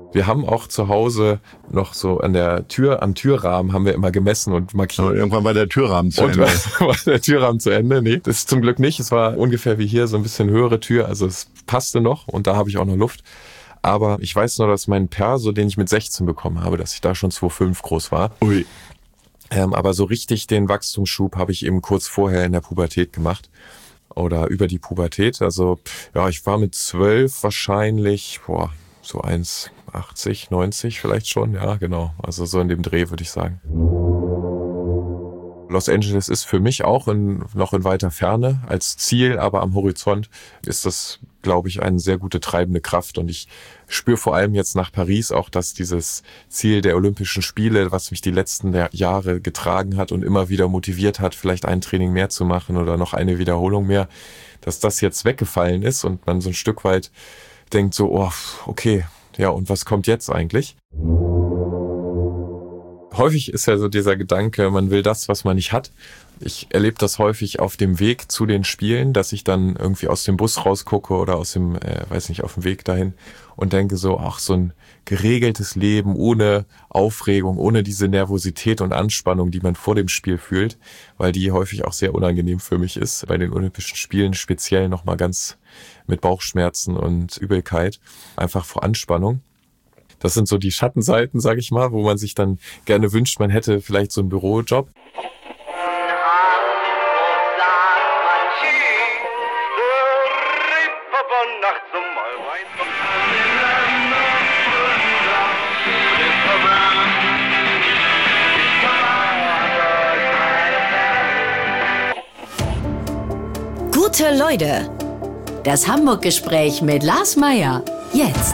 Wir haben auch zu Hause noch so an der Tür, am Türrahmen haben wir immer gemessen und markiert. Aber irgendwann war der Türrahmen zu Ende. War der Türrahmen zu Ende? Nee, das ist zum Glück nicht. Es war ungefähr wie hier, so ein bisschen höhere Tür. Also es passte noch und da habe ich auch noch Luft. Aber ich weiß nur, dass mein Perso, den ich mit 16 bekommen habe, dass ich da schon 2,5 groß war. Ui. Aber so richtig den Wachstumsschub habe ich eben kurz vorher in der Pubertät gemacht. Oder über die Pubertät. Also ja, ich war mit 12 wahrscheinlich, so 1,80, 90 vielleicht schon. Ja, genau. Also so in dem Dreh würde ich sagen. Los Angeles ist für mich auch noch in weiter Ferne als Ziel, aber am Horizont ist das, glaube ich, eine sehr gute treibende Kraft. Und ich spüre vor allem jetzt nach Paris auch, dass dieses Ziel der Olympischen Spiele, was mich die letzten Jahre getragen hat und immer wieder motiviert hat, vielleicht ein Training mehr zu machen oder noch eine Wiederholung mehr, dass das jetzt weggefallen ist und man so ein Stück weit denkt so, oh, okay, ja, und was kommt jetzt eigentlich? Häufig ist ja so dieser Gedanke, man will das, was man nicht hat. Ich erlebe das häufig auf dem Weg zu den Spielen, dass ich dann irgendwie aus dem Bus rausgucke oder aus dem, auf dem Weg dahin und denke so, ach, so ein geregeltes Leben ohne Aufregung, ohne diese Nervosität und Anspannung, die man vor dem Spiel fühlt, weil die häufig auch sehr unangenehm für mich ist. Bei den Olympischen Spielen speziell nochmal ganz mit Bauchschmerzen und Übelkeit, einfach vor Anspannung. Das sind so die Schattenseiten, sage ich mal, wo man sich dann gerne wünscht, man hätte vielleicht so einen Bürojob. Gute Leute, das Hamburg-Gespräch mit Lars Meyer, jetzt.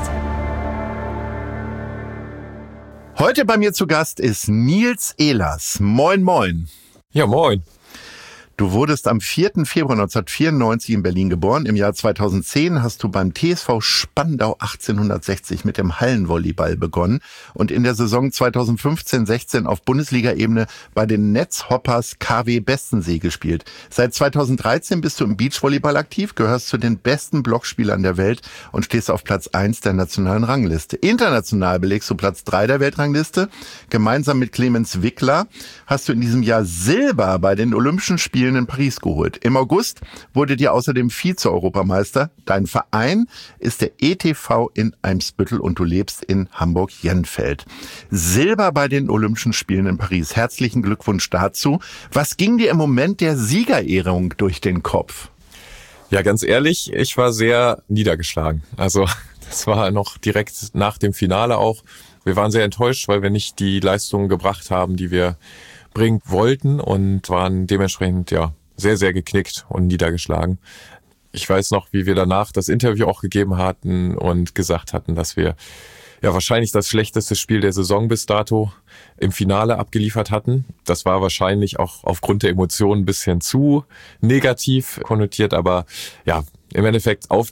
Heute bei mir zu Gast ist Nils Ehlers. Moin, moin. Ja, moin. Du wurdest am 4. Februar 1994 in Berlin geboren. Im Jahr 2010 hast du beim TSV Spandau 1860 mit dem Hallenvolleyball begonnen und in der Saison 2015-16 auf Bundesliga-Ebene bei den Netzhoppers KW Bestensee gespielt. Seit 2013 bist du im Beachvolleyball aktiv, gehörst zu den besten Blockspielern der Welt und stehst auf Platz 1 der nationalen Rangliste. International belegst du Platz 3 der Weltrangliste. Gemeinsam mit Clemens Wickler hast du in diesem Jahr Silber bei den Olympischen Spielen in Paris geholt. Im August wurde dir außerdem Vize-Europameister. Dein Verein ist der ETV in Eimsbüttel und du lebst in Hamburg-Jenfeld. Silber bei den Olympischen Spielen in Paris. Herzlichen Glückwunsch dazu. Was ging dir im Moment der Siegerehrung durch den Kopf? Ja, ganz ehrlich, ich war sehr niedergeschlagen. Also das war noch direkt nach dem Finale auch. Wir waren sehr enttäuscht, weil wir nicht die Leistungen gebracht haben, die wir bringen wollten und waren dementsprechend sehr, sehr geknickt und niedergeschlagen. Ich weiß noch, wie wir danach das Interview auch gegeben hatten und gesagt hatten, dass wir wahrscheinlich das schlechteste Spiel der Saison bis dato im Finale abgeliefert hatten. Das war wahrscheinlich auch aufgrund der Emotionen ein bisschen zu negativ konnotiert, aber ja, im Endeffekt auf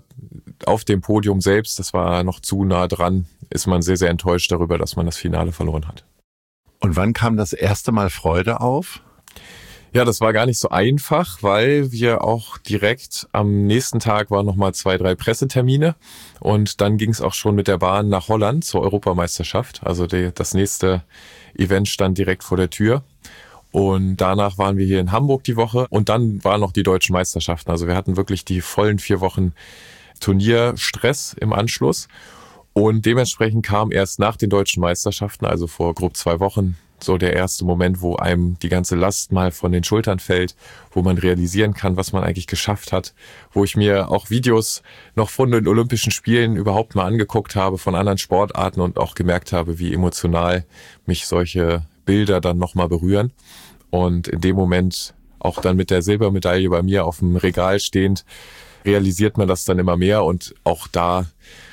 dem Podium selbst, das war noch zu nah dran, ist man sehr, sehr enttäuscht darüber, dass man das Finale verloren hat. Und wann kam das erste Mal Freude auf? Ja, das war gar nicht so einfach, weil wir auch direkt am nächsten Tag waren nochmal 2, 3 Pressetermine und dann ging es auch schon mit der Bahn nach Holland zur Europameisterschaft. Also das nächste Event stand direkt vor der Tür und danach waren wir hier in Hamburg die Woche und dann waren noch die deutschen Meisterschaften. Also wir hatten wirklich die vollen 4 Wochen Turnierstress im Anschluss. Und dementsprechend kam erst nach den deutschen Meisterschaften, also vor grob 2 Wochen, so der erste Moment, wo einem die ganze Last mal von den Schultern fällt, wo man realisieren kann, was man eigentlich geschafft hat, wo ich mir auch Videos noch von den Olympischen Spielen überhaupt mal angeguckt habe, von anderen Sportarten und auch gemerkt habe, wie emotional mich solche Bilder dann nochmal berühren. Und in dem Moment, auch dann mit der Silbermedaille bei mir auf dem Regal stehend, realisiert man das dann immer mehr und auch da,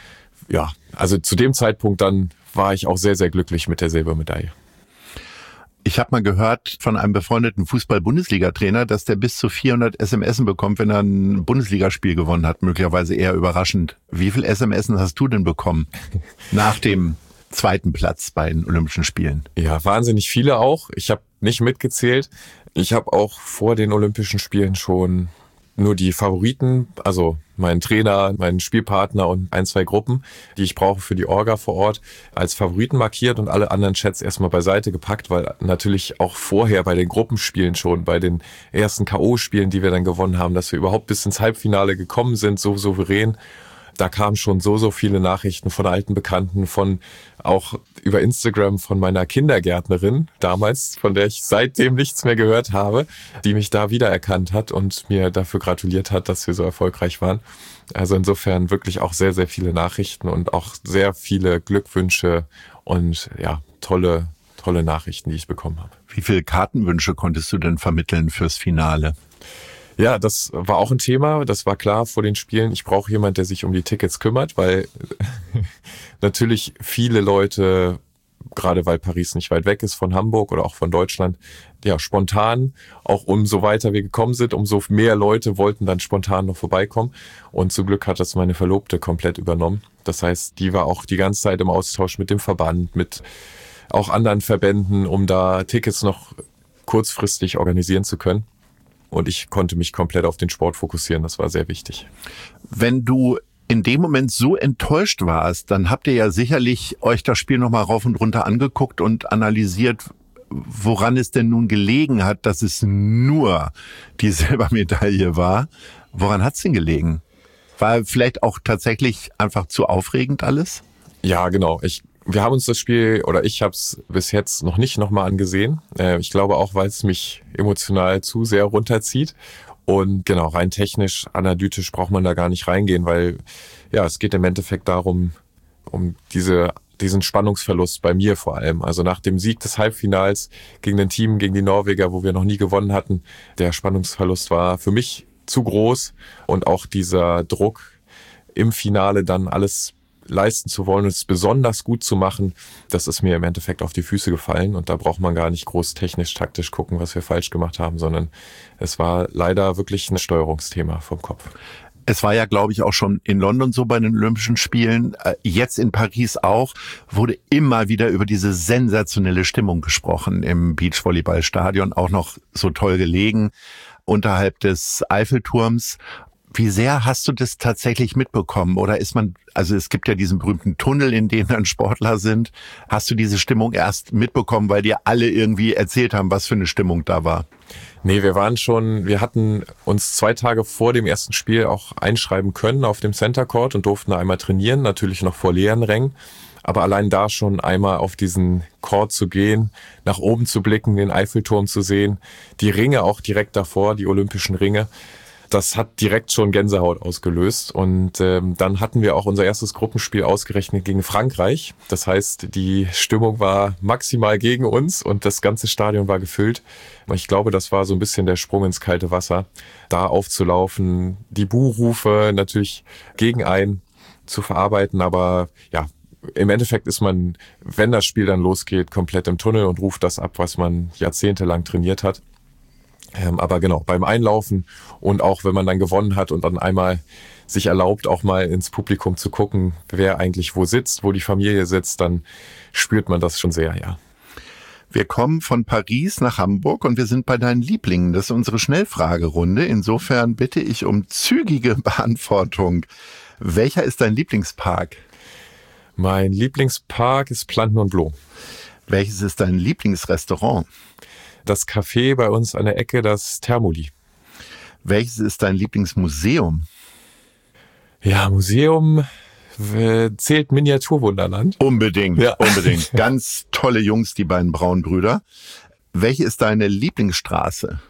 also zu dem Zeitpunkt dann war ich auch sehr, sehr glücklich mit der Silbermedaille. Ich habe mal gehört von einem befreundeten Fußball-Bundesliga-Trainer, dass der bis zu 400 SMSen bekommt, wenn er ein Bundesligaspiel gewonnen hat, möglicherweise eher überraschend. Wie viel SMSen hast du denn bekommen nach dem 2. Platz bei den Olympischen Spielen? Ja, wahnsinnig viele auch. Ich habe nicht mitgezählt. Ich habe auch vor den Olympischen Spielen schon nur die Favoriten, also meinen Trainer, meinen Spielpartner und 1, 2 Gruppen, die ich brauche für die Orga vor Ort, als Favoriten markiert und alle anderen Chats erstmal beiseite gepackt, weil natürlich auch vorher bei den Gruppenspielen schon, bei den ersten K.O.-Spielen, die wir dann gewonnen haben, dass wir überhaupt bis ins Halbfinale gekommen sind, so souverän. Da kamen schon so viele Nachrichten von alten Bekannten, von auch über Instagram von meiner Kindergärtnerin damals, von der ich seitdem nichts mehr gehört habe, die mich da wiedererkannt hat und mir dafür gratuliert hat, dass wir so erfolgreich waren. Also insofern wirklich auch sehr, sehr viele Nachrichten und auch sehr viele Glückwünsche und ja, tolle Nachrichten, die ich bekommen habe. Wie viele Kartenwünsche konntest du denn vermitteln fürs Finale? Ja, das war auch ein Thema. Das war klar vor den Spielen. Ich brauche jemand, der sich um die Tickets kümmert, weil natürlich viele Leute, gerade weil Paris nicht weit weg ist von Hamburg oder auch von Deutschland, ja, spontan, auch umso weiter wir gekommen sind, umso mehr Leute wollten dann spontan noch vorbeikommen. Und zum Glück hat das meine Verlobte komplett übernommen. Das heißt, die war auch die ganze Zeit im Austausch mit dem Verband, mit auch anderen Verbänden, um da Tickets noch kurzfristig organisieren zu können. Und ich konnte mich komplett auf den Sport fokussieren. Das war sehr wichtig. Wenn du in dem Moment so enttäuscht warst, dann habt ihr ja sicherlich euch das Spiel nochmal rauf und runter angeguckt und analysiert, woran es denn nun gelegen hat, dass es nur die Silbermedaille war. Woran hat's denn gelegen? War vielleicht auch tatsächlich einfach zu aufregend alles? Ja, genau. Wir haben uns das Spiel, oder ich habe es bis jetzt noch nicht nochmal angesehen. Ich glaube auch, weil es mich emotional zu sehr runterzieht. Und genau, rein technisch, analytisch braucht man da gar nicht reingehen, weil ja, es geht im Endeffekt darum, um diesen Spannungsverlust bei mir vor allem. Also nach dem Sieg des Halbfinals gegen ein Team, gegen die Norweger, wo wir noch nie gewonnen hatten, der Spannungsverlust war für mich zu groß. Und auch dieser Druck im Finale dann alles leisten zu wollen und es besonders gut zu machen, das ist mir im Endeffekt auf die Füße gefallen und da braucht man gar nicht groß technisch, taktisch gucken, was wir falsch gemacht haben, sondern es war leider wirklich ein Steuerungsthema vom Kopf. Es war ja, glaube ich, auch schon in London so bei den Olympischen Spielen, jetzt in Paris auch, wurde immer wieder über diese sensationelle Stimmung gesprochen im Beachvolleyballstadion, auch noch so toll gelegen, unterhalb des Eiffelturms. Wie sehr hast du das tatsächlich mitbekommen? Oder also es gibt ja diesen berühmten Tunnel, in dem dann Sportler sind. Hast du diese Stimmung erst mitbekommen, weil dir alle irgendwie erzählt haben, was für eine Stimmung da war? Nee, wir hatten uns 2 Tage vor dem ersten Spiel auch einschreiben können auf dem Center Court und durften da einmal trainieren, natürlich noch vor leeren Rängen. Aber allein da schon einmal auf diesen Court zu gehen, nach oben zu blicken, den Eiffelturm zu sehen, die Ringe auch direkt davor, die Olympischen Ringe, das hat direkt schon Gänsehaut ausgelöst und dann hatten wir auch unser erstes Gruppenspiel ausgerechnet gegen Frankreich. Das heißt, die Stimmung war maximal gegen uns und das ganze Stadion war gefüllt. Ich glaube, das war so ein bisschen der Sprung ins kalte Wasser, da aufzulaufen, die Buhrufe natürlich gegen einen zu verarbeiten, aber ja, im Endeffekt ist man, wenn das Spiel dann losgeht, komplett im Tunnel und ruft das ab, was man jahrzehntelang trainiert hat. Aber genau, beim Einlaufen und auch wenn man dann gewonnen hat und dann einmal sich erlaubt, auch mal ins Publikum zu gucken, wer eigentlich wo sitzt, wo die Familie sitzt, dann spürt man das schon sehr, ja. Wir kommen von Paris nach Hamburg und wir sind bei deinen Lieblingen. Das ist unsere Schnellfragerunde. Insofern bitte ich um zügige Beantwortung. Welcher ist dein Lieblingspark? Mein Lieblingspark ist Plantenbleau. Welches ist dein Lieblingsrestaurant? Das Café bei uns an der Ecke, das Thermoli. Welches ist dein Lieblingsmuseum? Ja, Museum zählt Miniaturwunderland. Unbedingt, ja. Unbedingt. Ganz tolle Jungs, die beiden Braunbrüder. Welche ist deine Lieblingsstraße?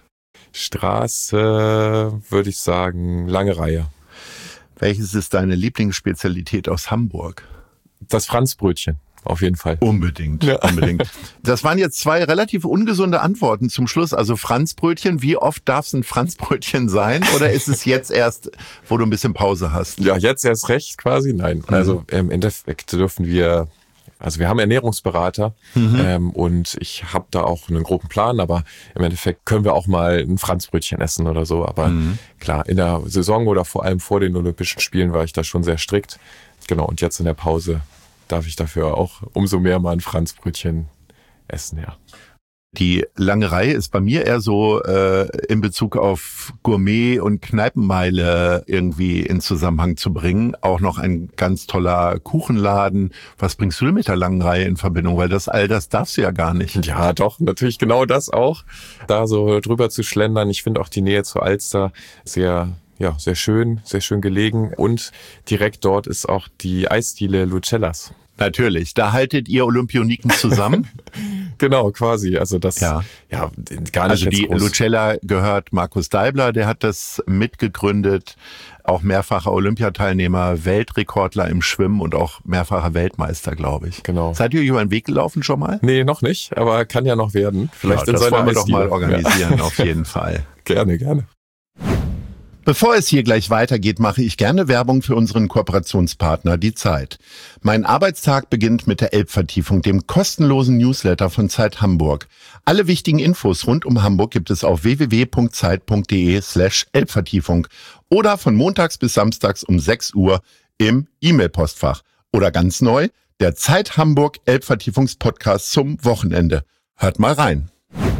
Straße, würde ich sagen, lange Reihe. Welches ist deine Lieblingsspezialität aus Hamburg? Das Franzbrötchen. Auf jeden Fall. Unbedingt, ja. Unbedingt. Das waren jetzt 2 relativ ungesunde Antworten zum Schluss. Also Franzbrötchen, wie oft darf es ein Franzbrötchen sein? Oder ist es jetzt erst, wo du ein bisschen Pause hast? Ja, jetzt erst recht quasi. Nein, also im Endeffekt dürfen wir, also wir haben Ernährungsberater und ich habe da auch einen groben Plan, aber im Endeffekt können wir auch mal ein Franzbrötchen essen oder so. Aber klar, in der Saison oder vor allem vor den Olympischen Spielen war ich da schon sehr strikt. Genau, und jetzt in der Pause darf ich dafür auch umso mehr mal ein Franzbrötchen essen, ja. Die lange Reihe ist bei mir eher so in Bezug auf Gourmet und Kneipenmeile irgendwie in Zusammenhang zu bringen. Auch noch ein ganz toller Kuchenladen. Was bringst du denn mit der langen Reihe in Verbindung? Weil all das darfst du ja gar nicht. Ja, doch, natürlich genau das auch. Da so drüber zu schlendern. Ich finde auch die Nähe zur Alster sehr schön gelegen. Und direkt dort ist auch die Eisdiele Lucellas. Natürlich, da haltet ihr Olympioniken zusammen. Genau, quasi. Also das, gar nicht. Also die groß. Lucella gehört Markus Deibler, der hat das mitgegründet. Auch mehrfacher Olympiateilnehmer, Weltrekordler im Schwimmen und auch mehrfacher Weltmeister, glaube ich. Genau. Seid ihr über den Weg gelaufen schon mal? Nee, noch nicht, aber kann ja noch werden. Vielleicht in das so einer wollen wir doch Eisdiele. mal organisieren, auf jeden Fall. Gerne. Bevor es hier gleich weitergeht, mache ich gerne Werbung für unseren Kooperationspartner, die Zeit. Mein Arbeitstag beginnt mit der Elbvertiefung, dem kostenlosen Newsletter von Zeit Hamburg. Alle wichtigen Infos rund um Hamburg gibt es auf www.zeit.de/Elbvertiefung oder von montags bis samstags um 6 Uhr im E-Mail-Postfach. Oder ganz neu, der Zeit Hamburg Elbvertiefungspodcast zum Wochenende. Hört mal rein.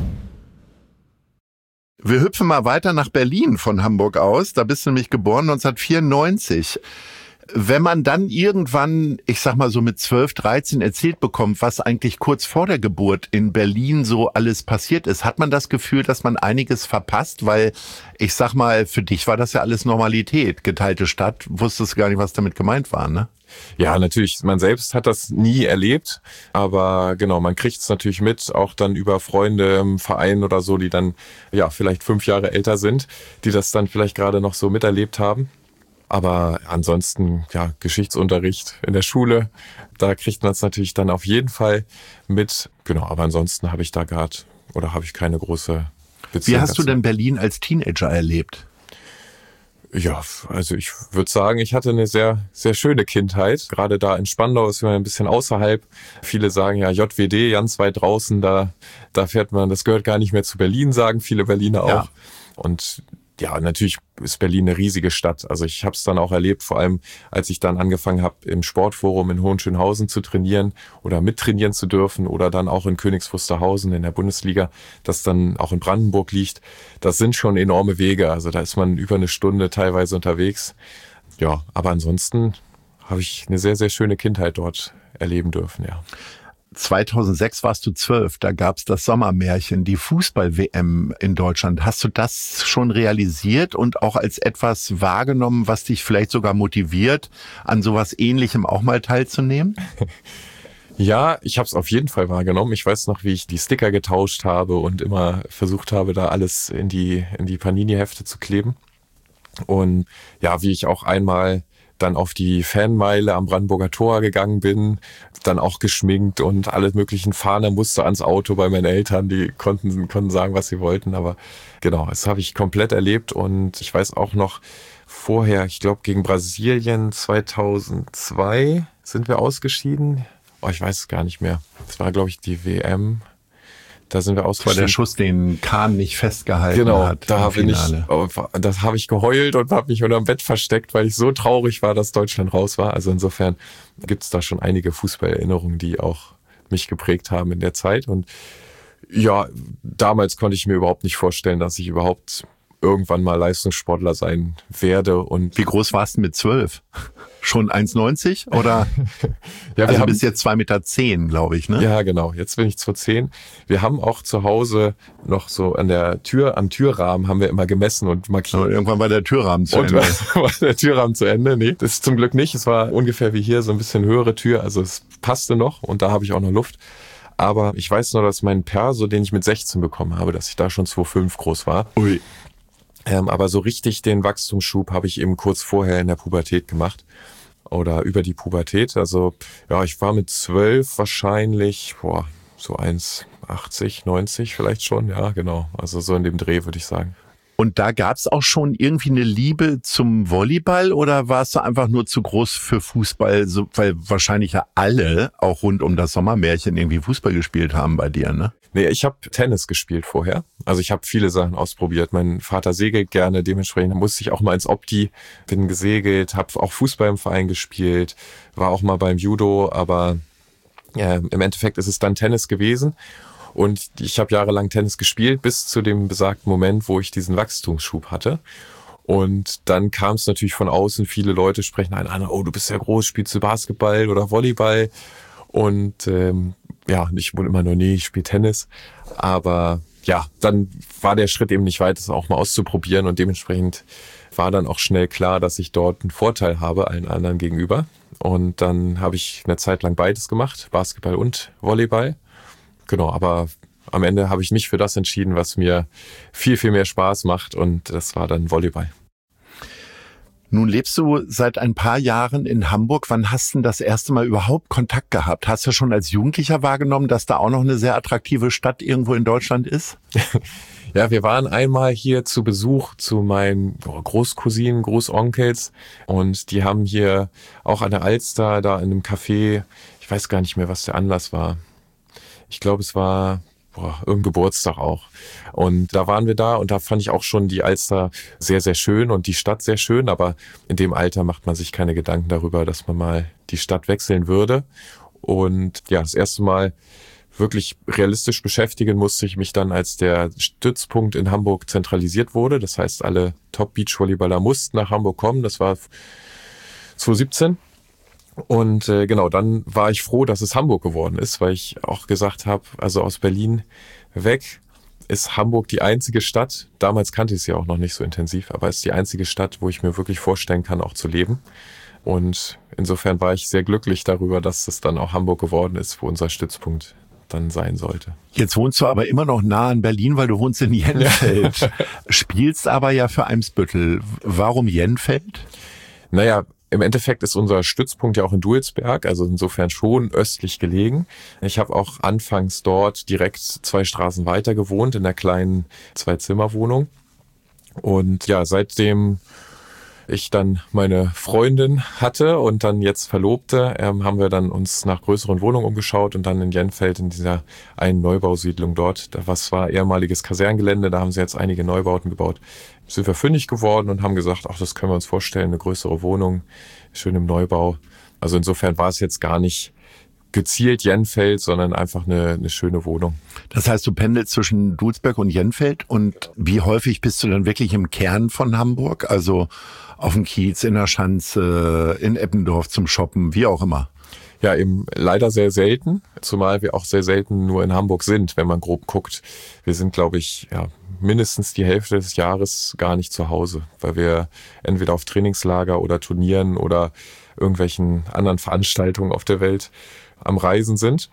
Wir hüpfen mal weiter nach Berlin von Hamburg aus. Da bist du nämlich geboren 1994. Wenn man dann irgendwann, ich sag mal so mit 12, 13 erzählt bekommt, was eigentlich kurz vor der Geburt in Berlin so alles passiert ist, hat man das Gefühl, dass man einiges verpasst? Weil, ich sag mal, für dich war das ja alles Normalität. Geteilte Stadt, wusstest gar nicht, was damit gemeint war, ne? Ja, natürlich, man selbst hat das nie erlebt, aber genau, man kriegt es natürlich mit, auch dann über Freunde im Verein oder so, die dann vielleicht 5 Jahre älter sind, die das dann vielleicht gerade noch so miterlebt haben. Aber ansonsten, Geschichtsunterricht in der Schule, da kriegt man es natürlich dann auf jeden Fall mit. Genau, aber ansonsten habe ich keine große Beziehung. Wie hast du denn Berlin als Teenager erlebt? Ja, also ich würde sagen, ich hatte eine sehr, sehr schöne Kindheit. Gerade da in Spandau ist man ein bisschen außerhalb. Viele sagen ja JWD, ganz weit draußen, da fährt man, das gehört gar nicht mehr zu Berlin, sagen viele Berliner auch. Ja. Und ja, natürlich ist Berlin eine riesige Stadt. Also ich habe es dann auch erlebt, vor allem als ich dann angefangen habe, im Sportforum in Hohenschönhausen zu trainieren oder mittrainieren zu dürfen oder dann auch in Königs Wusterhausen in der Bundesliga, das dann auch in Brandenburg liegt. Das sind schon enorme Wege. Also da ist man über eine Stunde teilweise unterwegs. Ja, aber ansonsten habe ich eine sehr, sehr schöne Kindheit dort erleben dürfen, ja. 2006 warst du 12, da gab's das Sommermärchen, die Fußball-WM in Deutschland. Hast du das schon realisiert und auch als etwas wahrgenommen, was dich vielleicht sogar motiviert, an sowas Ähnlichem auch mal teilzunehmen? Ja, ich habe es auf jeden Fall wahrgenommen. Ich weiß noch, wie ich die Sticker getauscht habe und immer versucht habe, da alles in die Panini-Hefte zu kleben. Und ja, wie ich auch einmal dann auf die Fanmeile am Brandenburger Tor gegangen bin, dann auch geschminkt und alle möglichen Fahnen musste ans Auto bei meinen Eltern, die konnten sagen, was sie wollten, aber genau, das habe ich komplett erlebt und ich weiß auch noch vorher, ich glaube gegen Brasilien 2002 sind wir ausgeschieden, ich weiß es gar nicht mehr, das war glaube ich die WM. Da sind wir ausgeschieden. Das war der Schuss, den Kahn nicht festgehalten hat. Genau, das habe ich geheult und habe mich unterm Bett versteckt, weil ich so traurig war, dass Deutschland raus war. Also insofern gibt es da schon einige Fußballerinnerungen, die auch mich geprägt haben in der Zeit. Und ja, damals konnte ich mir überhaupt nicht vorstellen, dass ich überhaupt irgendwann mal Leistungssportler sein werde. Und wie groß warst du mit 12? Schon 1,90 oder? Ja, also bis jetzt 2,10 Meter, glaube ich, ne? Ja, genau. Jetzt bin ich 2,10. Wir haben auch zu Hause noch so am Türrahmen haben wir immer gemessen und markiert. Aber irgendwann war der Türrahmen zu Ende. War der Türrahmen zu Ende? Nee, das ist zum Glück nicht. Es war ungefähr wie hier, so ein bisschen höhere Tür. Also es passte noch und da habe ich auch noch Luft. Aber ich weiß nur, dass mein Perso, den ich mit 16 bekommen habe, dass ich da schon 2,5 groß war. Ui. Aber so richtig den Wachstumsschub habe ich eben kurz vorher in der Pubertät gemacht oder über die Pubertät. Also ja, ich war mit 12 wahrscheinlich so 1,80, 90 vielleicht schon. Ja, genau. Also so in dem Dreh würde ich sagen. Und da gab's auch schon irgendwie eine Liebe zum Volleyball oder warst du einfach nur zu groß für Fußball, weil wahrscheinlich ja alle auch rund um das Sommermärchen irgendwie Fußball gespielt haben bei dir, ne? Nee, ich habe Tennis gespielt vorher. Also ich habe viele Sachen ausprobiert. Mein Vater segelt gerne, dementsprechend musste ich auch mal ins Opti, bin gesegelt, habe auch Fußball im Verein gespielt, war auch mal beim Judo, aber im Endeffekt ist es dann Tennis gewesen. Und ich habe jahrelang Tennis gespielt, bis zu dem besagten Moment, wo ich diesen Wachstumsschub hatte. Und dann kam es natürlich von außen, viele Leute sprechen einen an, oh, du bist ja groß, spielst du Basketball oder Volleyball? Und ich wurde immer nur, nee, ich spiele Tennis. Aber ja, dann war der Schritt eben nicht weit, das auch mal auszuprobieren. Und dementsprechend war dann auch schnell klar, dass ich dort einen Vorteil habe allen anderen gegenüber. Und dann habe ich eine Zeit lang beides gemacht, Basketball und Volleyball. Genau, aber am Ende habe ich mich für das entschieden, was mir viel, viel mehr Spaß macht. Und das war dann Volleyball. Nun lebst du seit ein paar Jahren in Hamburg. Wann hast du denn das erste Mal überhaupt Kontakt gehabt? Hast du schon als Jugendlicher wahrgenommen, dass da auch noch eine sehr attraktive Stadt irgendwo in Deutschland ist? Ja, wir waren einmal hier zu Besuch zu meinen Großcousinen, Großonkels und die haben hier auch an der Alster da in einem Café, ich weiß gar nicht mehr, was der Anlass war. Ich glaube, es war irgendein Geburtstag auch. Und da waren wir da und da fand ich auch schon die Alster sehr, sehr schön und die Stadt sehr schön, aber in dem Alter macht man sich keine Gedanken darüber, dass man mal die Stadt wechseln würde. Und ja, das erste Mal wirklich realistisch beschäftigen musste ich mich dann, als der Stützpunkt in Hamburg zentralisiert wurde. Das heißt, alle Top-Beachvolleyballer mussten nach Hamburg kommen. Das war 2017. Und dann war ich froh, dass es Hamburg geworden ist, weil ich auch gesagt habe, also aus Berlin weg ist Hamburg die einzige Stadt, damals kannte ich es ja auch noch nicht so intensiv, aber es ist die einzige Stadt, wo ich mir wirklich vorstellen kann, auch zu leben. Und insofern war ich sehr glücklich darüber, dass es dann auch Hamburg geworden ist, wo unser Stützpunkt dann sein sollte. Jetzt wohnst du aber immer noch nah an Berlin, weil du wohnst in Jenfeld. Ja. Spielst aber ja für Eimsbüttel. Warum Jenfeld? Naja, im Endeffekt ist unser Stützpunkt ja auch in Dulsberg, also insofern schon östlich gelegen. Ich habe auch anfangs dort direkt 2 Straßen weiter gewohnt, in einer kleinen 2-Zimmer-Wohnung. Und ja, seitdem ich dann meine Freundin hatte und dann jetzt Verlobte, haben wir dann uns nach größeren Wohnungen umgeschaut und dann in Jenfeld in dieser einen Neubausiedlung dort, was war ehemaliges Kaserngelände, da haben sie jetzt einige Neubauten gebaut, sind wir fündig geworden und haben gesagt, ach, das können wir uns vorstellen, eine größere Wohnung, schön im Neubau. Also insofern war es jetzt gar nicht gezielt Jenfeld, sondern einfach eine schöne Wohnung. Das heißt, du pendelst zwischen Dulsberg und Jenfeld und wie häufig bist du dann wirklich im Kern von Hamburg? Also auf dem Kiez, in der Schanze, in Eppendorf zum Shoppen, wie auch immer. Ja, eben leider sehr selten, zumal wir auch sehr selten nur in Hamburg sind, wenn man grob guckt. Wir sind, glaube ich, mindestens die Hälfte des Jahres gar nicht zu Hause, weil wir entweder auf Trainingslager oder Turnieren oder irgendwelchen anderen Veranstaltungen auf der Welt am Reisen sind.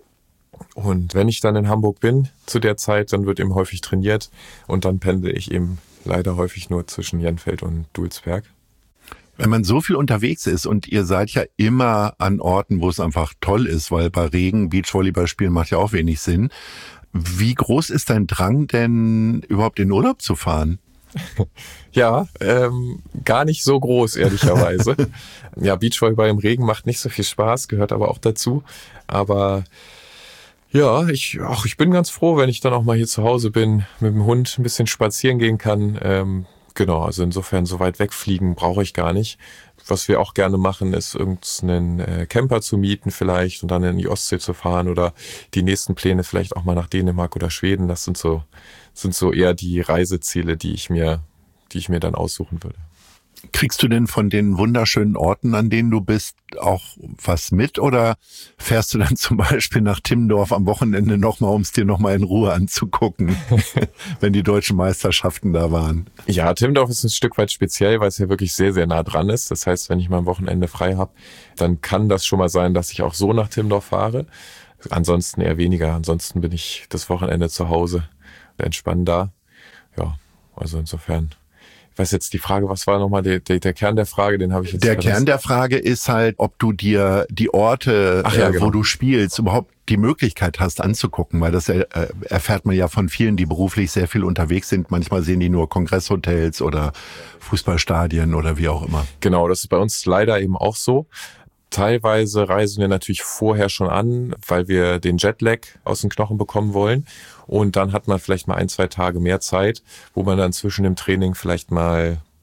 Und wenn ich dann in Hamburg bin zu der Zeit, dann wird eben häufig trainiert und dann pendel ich eben leider häufig nur zwischen Jenfeld und Dulsberg. Wenn man so viel unterwegs ist und ihr seid ja immer an Orten, wo es einfach toll ist, weil bei Regen Beachvolleyball spielen macht ja auch wenig Sinn. Wie groß ist dein Drang denn überhaupt in Urlaub zu fahren? Ja, gar nicht so groß, ehrlicherweise. Ja, Beachvolleyball im Regen macht nicht so viel Spaß, gehört aber auch dazu. Aber ja, ich bin ganz froh, wenn ich dann auch mal hier zu Hause bin, mit dem Hund ein bisschen spazieren gehen kann. Genau, also insofern so weit wegfliegen brauche ich gar nicht. Was wir auch gerne machen, ist irgendeinen Camper zu mieten vielleicht und dann in die Ostsee zu fahren oder die nächsten Pläne vielleicht auch mal nach Dänemark oder Schweden. Das sind so eher die Reiseziele, die ich mir dann aussuchen würde. Kriegst du denn von den wunderschönen Orten, an denen du bist, auch was mit? Oder fährst du dann zum Beispiel nach Timmendorf am Wochenende nochmal, um es dir nochmal in Ruhe anzugucken, wenn die deutschen Meisterschaften da waren? Ja, Timmendorf ist ein Stück weit speziell, weil es ja wirklich sehr, sehr nah dran ist. Das heißt, wenn ich mal am Wochenende frei habe, dann kann das schon mal sein, dass ich auch so nach Timmendorf fahre. Ansonsten eher weniger. Ansonsten bin ich das Wochenende zu Hause, entspannt da. Ja, also insofern. Ich weiß jetzt die Frage, was war nochmal der Kern der Frage, den habe ich jetzt vergessen. Kern der Frage ist halt, ob du dir die Orte, wo du spielst, überhaupt die Möglichkeit hast anzugucken, weil das erfährt man ja von vielen, die beruflich sehr viel unterwegs sind. Manchmal sehen die nur Kongresshotels oder Fußballstadien oder wie auch immer. Genau, das ist bei uns leider eben auch so. Teilweise reisen wir natürlich vorher schon an, weil wir den Jetlag aus den Knochen bekommen wollen. Und dann hat man vielleicht mal 1-2 Tage mehr Zeit, wo man dann zwischen dem Training vielleicht mal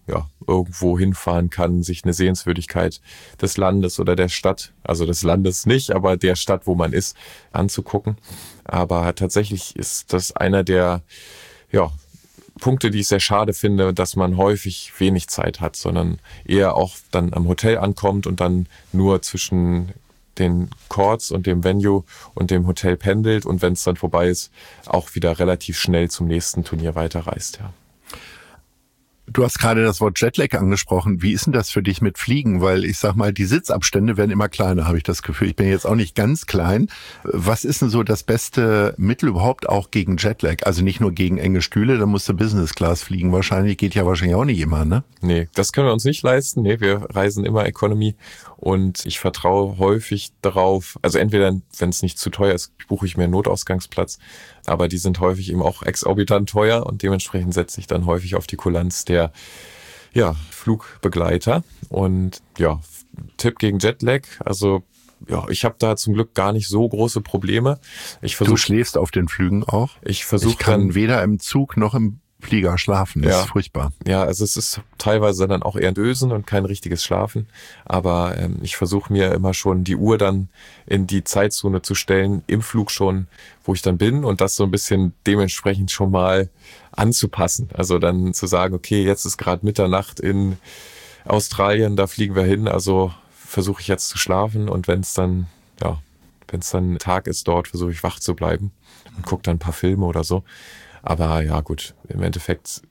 irgendwo hinfahren kann, sich eine Sehenswürdigkeit des Landes oder der Stadt, also des Landes nicht, aber der Stadt, wo man ist, anzugucken. Aber tatsächlich ist das einer der Punkte, die ich sehr schade finde, dass man häufig wenig Zeit hat, sondern eher auch dann am Hotel ankommt und dann nur zwischen den Courts und dem Venue und dem Hotel pendelt und wenn es dann vorbei ist, auch wieder relativ schnell zum nächsten Turnier weiterreist, ja. Du hast gerade das Wort Jetlag angesprochen. Wie ist denn das für dich mit Fliegen? Weil ich sag mal, die Sitzabstände werden immer kleiner, habe ich das Gefühl. Ich bin jetzt auch nicht ganz klein. Was ist denn so das beste Mittel überhaupt auch gegen Jetlag? Also nicht nur gegen enge Stühle, da musst du Business Class fliegen. Geht ja wahrscheinlich auch nicht immer, ne? Nee, das können wir uns nicht leisten. Nee, wir reisen immer Economy und ich vertraue häufig darauf, also entweder, wenn es nicht zu teuer ist, buche ich mir einen Notausgangsplatz, aber die sind häufig eben auch exorbitant teuer und dementsprechend setze ich dann häufig auf die Kulanz der Flugbegleiter. Und Tipp gegen Jetlag, also ich habe da zum Glück gar nicht so große Probleme. Du schläfst auf den Flügen auch? Ich kann dann weder im Zug noch im Flieger schlafen, das ist furchtbar. Ja, also es ist teilweise dann auch eher ein Dösen und kein richtiges Schlafen, aber ich versuche mir immer schon die Uhr dann in die Zeitzone zu stellen, im Flug schon, wo ich dann bin und das so ein bisschen dementsprechend schon mal anzupassen. Also dann zu sagen, okay, jetzt ist gerade Mitternacht in Australien, da fliegen wir hin, also versuche ich jetzt zu schlafen und wenn es dann Tag ist dort, versuche ich wach zu bleiben und gucke dann ein paar Filme oder so. Aber ja gut, im Endeffekt,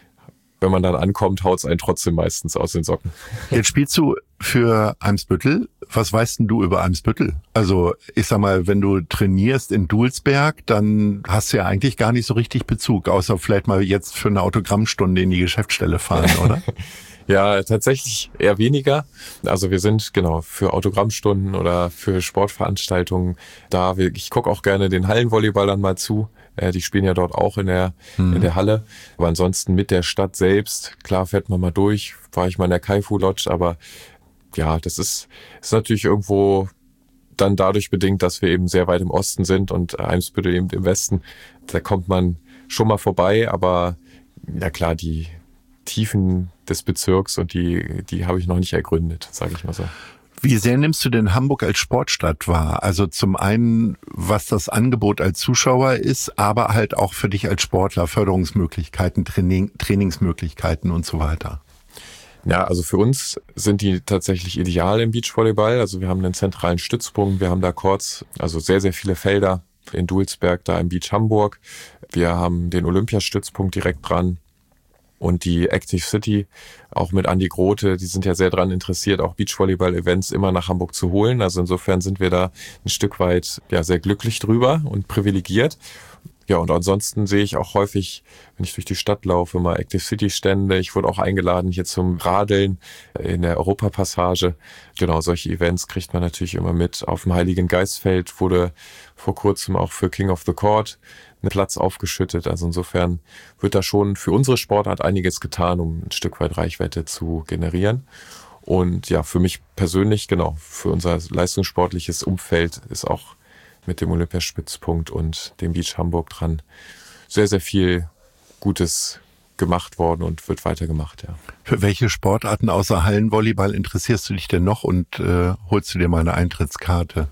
wenn man dann ankommt, haut es einen trotzdem meistens aus den Socken. Jetzt spielst du für Eimsbüttel. Was weißt denn du über Eimsbüttel? Also ich sag mal, wenn du trainierst in Dulsberg, dann hast du ja eigentlich gar nicht so richtig Bezug, außer vielleicht mal jetzt für eine Autogrammstunde in die Geschäftsstelle fahren, oder? Ja, tatsächlich eher weniger. Also wir sind für Autogrammstunden oder für Sportveranstaltungen da. Ich gucke auch gerne den Hallenvolleyballern mal zu. Die spielen ja dort auch in der Halle. Aber ansonsten mit der Stadt selbst, klar fährt man mal durch, war ich mal in der Kaifu Lodge, aber ja, das ist natürlich irgendwo dann dadurch bedingt, dass wir eben sehr weit im Osten sind und Eimsbüttel eben im Westen. Da kommt man schon mal vorbei, aber ja klar, die Tiefen des Bezirks und die habe ich noch nicht ergründet, sage ich mal so. Wie sehr nimmst du denn Hamburg als Sportstadt wahr? Also zum einen, was das Angebot als Zuschauer ist, aber halt auch für dich als Sportler, Förderungsmöglichkeiten, Trainingsmöglichkeiten und so weiter. Ja, also für uns sind die tatsächlich ideal im Beachvolleyball. Also wir haben einen zentralen Stützpunkt, wir haben da Courts, also sehr, sehr viele Felder in Dulsberg, da im Beach Hamburg. Wir haben den Olympiastützpunkt direkt dran. Und die Active City, auch mit Andi Grote, die sind ja sehr daran interessiert, auch Beachvolleyball-Events immer nach Hamburg zu holen. Also insofern sind wir da ein Stück weit sehr glücklich drüber und privilegiert. Ja, und ansonsten sehe ich auch häufig, wenn ich durch die Stadt laufe, mal Active City-Stände. Ich wurde auch eingeladen hier zum Radeln in der Europapassage. Genau, solche Events kriegt man natürlich immer mit. Auf dem Heiligen Geistfeld wurde vor kurzem auch für King of the Court einen Platz aufgeschüttet. Also insofern wird da schon für unsere Sportart einiges getan, um ein Stück weit Reichweite zu generieren. Und ja, für mich persönlich, für unser leistungssportliches Umfeld ist auch mit dem Olympiastützpunkt und dem Beach Hamburg dran sehr, sehr viel Gutes gemacht worden und wird weitergemacht, ja. Für welche Sportarten außer Hallenvolleyball interessierst du dich denn noch und holst du dir mal eine Eintrittskarte?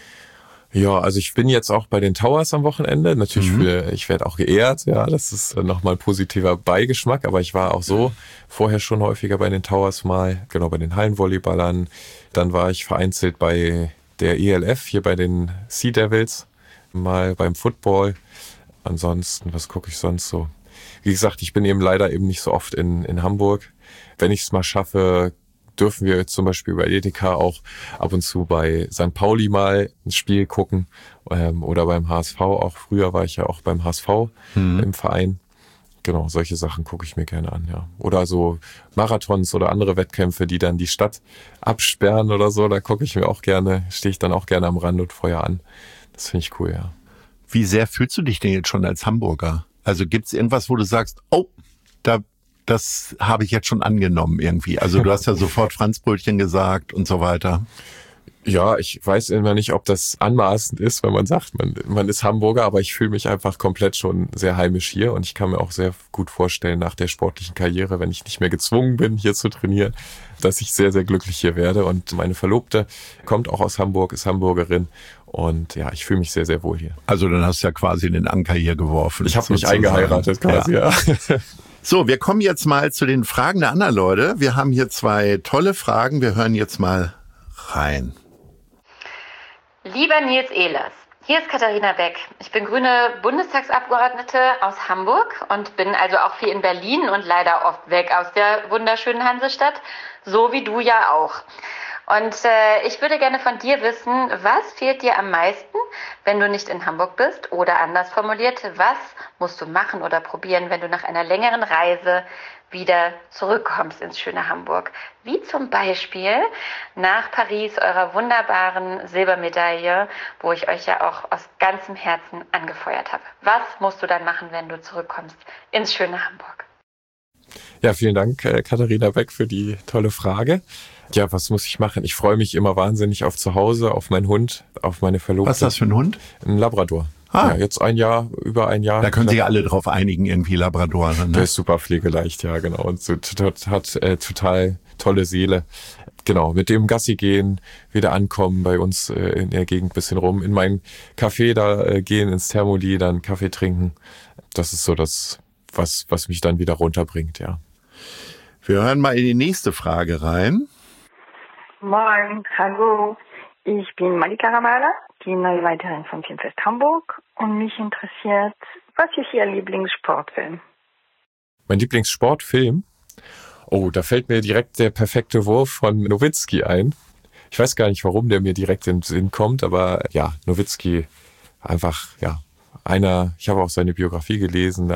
Ja, also ich bin jetzt auch bei den Towers am Wochenende. Natürlich ich werde auch geehrt, ja, das ist nochmal ein positiver Beigeschmack, aber ich war auch so vorher schon häufiger bei den Towers mal, bei den Hallenvolleyballern. Dann war ich vereinzelt bei der ELF, hier bei den Sea Devils, mal beim Football. Ansonsten, was gucke ich sonst so? Wie gesagt, ich bin eben leider nicht so oft in Hamburg. Wenn ich es mal schaffe, dürfen wir zum Beispiel bei Edeka auch ab und zu bei St. Pauli mal ein Spiel gucken oder beim HSV. Auch früher war ich ja auch beim HSV im Verein. Genau, solche Sachen gucke ich mir gerne an, ja. Oder so Marathons oder andere Wettkämpfe, die dann die Stadt absperren oder so, da stehe ich dann auch gerne am Rand und feuer an. Das finde ich cool, ja. Wie sehr fühlst du dich denn jetzt schon als Hamburger? Also gibt's irgendwas, wo du sagst, das habe ich jetzt schon angenommen irgendwie. Also du hast ja sofort Franzbrötchen gesagt und so weiter. Ja, ich weiß immer nicht, ob das anmaßend ist, wenn man sagt, man ist Hamburger, aber ich fühle mich einfach komplett schon sehr heimisch hier und ich kann mir auch sehr gut vorstellen, nach der sportlichen Karriere, wenn ich nicht mehr gezwungen bin, hier zu trainieren, dass ich sehr, sehr glücklich hier werde. Und meine Verlobte kommt auch aus Hamburg, ist Hamburgerin und ja, ich fühle mich sehr, sehr wohl hier. Also dann hast du ja quasi den Anker hier geworfen. Ich habe mich eingeheiratet quasi, ja. So, wir kommen jetzt mal zu den Fragen der anderen Leute. Wir haben hier 2 tolle Fragen. Wir hören jetzt mal rein. Lieber Nils Ehlers, hier ist Katharina Beck. Ich bin grüne Bundestagsabgeordnete aus Hamburg und bin also auch viel in Berlin und leider oft weg aus der wunderschönen Hansestadt, so wie du ja auch. Und ich würde gerne von dir wissen, was fehlt dir am meisten, wenn du nicht in Hamburg bist? Oder anders formuliert, was musst du machen oder probieren, wenn du nach einer längeren Reise wieder zurückkommst ins schöne Hamburg? Wie zum Beispiel nach Paris, eurer wunderbaren Silbermedaille, wo ich euch ja auch aus ganzem Herzen angefeuert habe. Was musst du dann machen, wenn du zurückkommst ins schöne Hamburg? Ja, vielen Dank, Katharina Beck, für die tolle Frage. Ja, was muss ich machen? Ich freue mich immer wahnsinnig auf zu Hause, auf meinen Hund, auf meine Verlobte. Was ist das für ein Hund? Ein Labrador. Ah. Ja, jetzt über ein Jahr. Da können sich alle drauf einigen, irgendwie Labrador. Ne? Der ist super pflegeleicht, ja, genau. Und so, hat total tolle Seele. Genau, mit dem Gassi gehen, wieder ankommen bei uns in der Gegend bisschen rum, in mein Café da gehen, ins Thermoli, dann Kaffee trinken. Das ist so das, was mich dann wieder runterbringt, ja. Wir hören mal in die nächste Frage rein. Moin, hallo. Ich bin Malika Ramala, die neue Leiterin vom Filmfest Hamburg und mich interessiert, was ist Ihr Lieblingssportfilm? Mein Lieblingssportfilm? Oh, da fällt mir direkt der perfekte Wurf von Nowitzki ein. Ich weiß gar nicht, warum der mir direkt in den Sinn kommt, aber ja, Nowitzki einfach, ja, ich habe auch seine Biografie gelesen,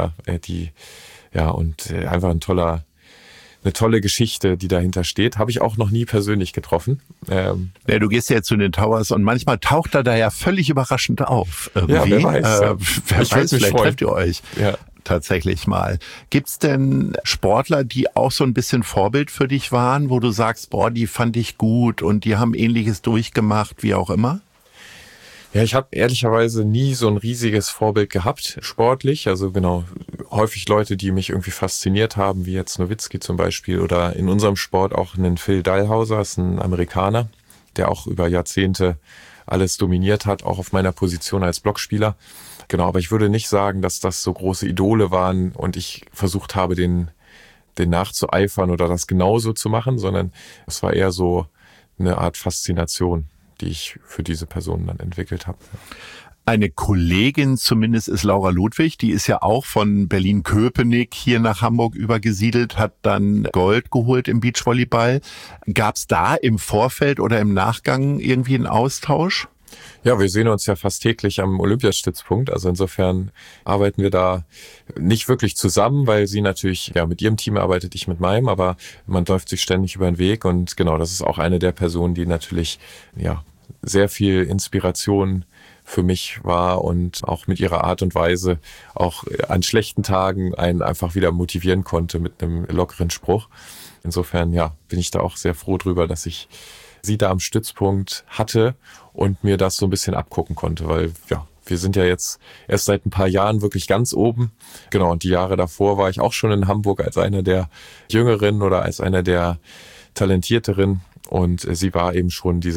einfach eine tolle Geschichte, die dahinter steht. Habe ich auch noch nie persönlich getroffen. Ja, du gehst ja zu den Towers und manchmal taucht er da ja völlig überraschend auf. Irgendwie. Ja, wer weiß. Wer weiß, vielleicht trefft ihr euch ja tatsächlich mal. Gibt's denn Sportler, die auch so ein bisschen Vorbild für dich waren, wo du sagst, boah, die fand ich gut und die haben Ähnliches durchgemacht, wie auch immer? Ja, ich habe ehrlicherweise nie so ein riesiges Vorbild gehabt, sportlich. Also genau, häufig Leute, die mich irgendwie fasziniert haben, wie jetzt Nowitzki zum Beispiel oder in unserem Sport auch einen Phil Dalhausser, ist ein Amerikaner, der auch über Jahrzehnte alles dominiert hat, auch auf meiner Position als Blockspieler. Genau, aber ich würde nicht sagen, dass das so große Idole waren und ich versucht habe, den nachzueifern oder das genauso zu machen, sondern es war eher so eine Art Faszination, die ich für diese Person dann entwickelt habe. Eine Kollegin zumindest ist Laura Ludwig, die ist ja auch von Berlin-Köpenick hier nach Hamburg übergesiedelt, hat dann Gold geholt im Beachvolleyball. Gab es da im Vorfeld oder im Nachgang irgendwie einen Austausch? Ja, wir sehen uns ja fast täglich am Olympiastützpunkt, also insofern arbeiten wir da nicht wirklich zusammen, weil sie natürlich ja mit ihrem Team arbeitet, ich mit meinem, aber man läuft sich ständig über den Weg und genau, das ist auch eine der Personen, die natürlich ja sehr viel Inspiration für mich war und auch mit ihrer Art und Weise auch an schlechten Tagen einen einfach wieder motivieren konnte mit einem lockeren Spruch. Insofern ja, bin ich da auch sehr froh drüber, dass ich sie da am Stützpunkt hatte und mir das so ein bisschen abgucken konnte, weil ja, wir sind ja jetzt erst seit ein paar Jahren wirklich ganz oben. Genau, und die Jahre davor war ich auch schon in Hamburg als einer der Jüngeren oder als einer der Talentierteren und sie war eben schon die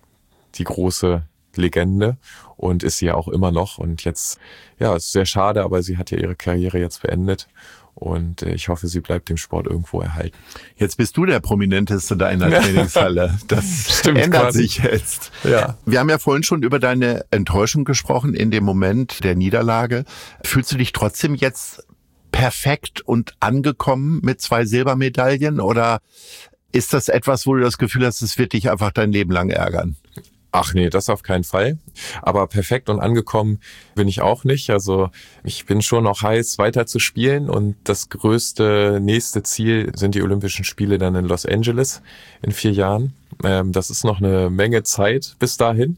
große Legende und ist sie ja auch immer noch und jetzt, ja, ist sehr schade, aber sie hat ja ihre Karriere jetzt beendet. Und ich hoffe, sie bleibt dem Sport irgendwo erhalten. Jetzt bist du der Prominenteste da in der Trainingshalle. Das ändert sich jetzt. Ja. Wir haben ja vorhin schon über deine Enttäuschung gesprochen in dem Moment der Niederlage. Fühlst du dich trotzdem jetzt perfekt und angekommen mit 2 Silbermedaillen? Oder ist das etwas, wo du das Gefühl hast, es wird dich einfach dein Leben lang ärgern? Ach nee, das auf keinen Fall. Aber perfekt und angekommen bin ich auch nicht. Also ich bin schon noch heiß, weiter zu spielen und das nächste Ziel sind die Olympischen Spiele dann in Los Angeles in 4 Jahren. Das ist noch eine Menge Zeit bis dahin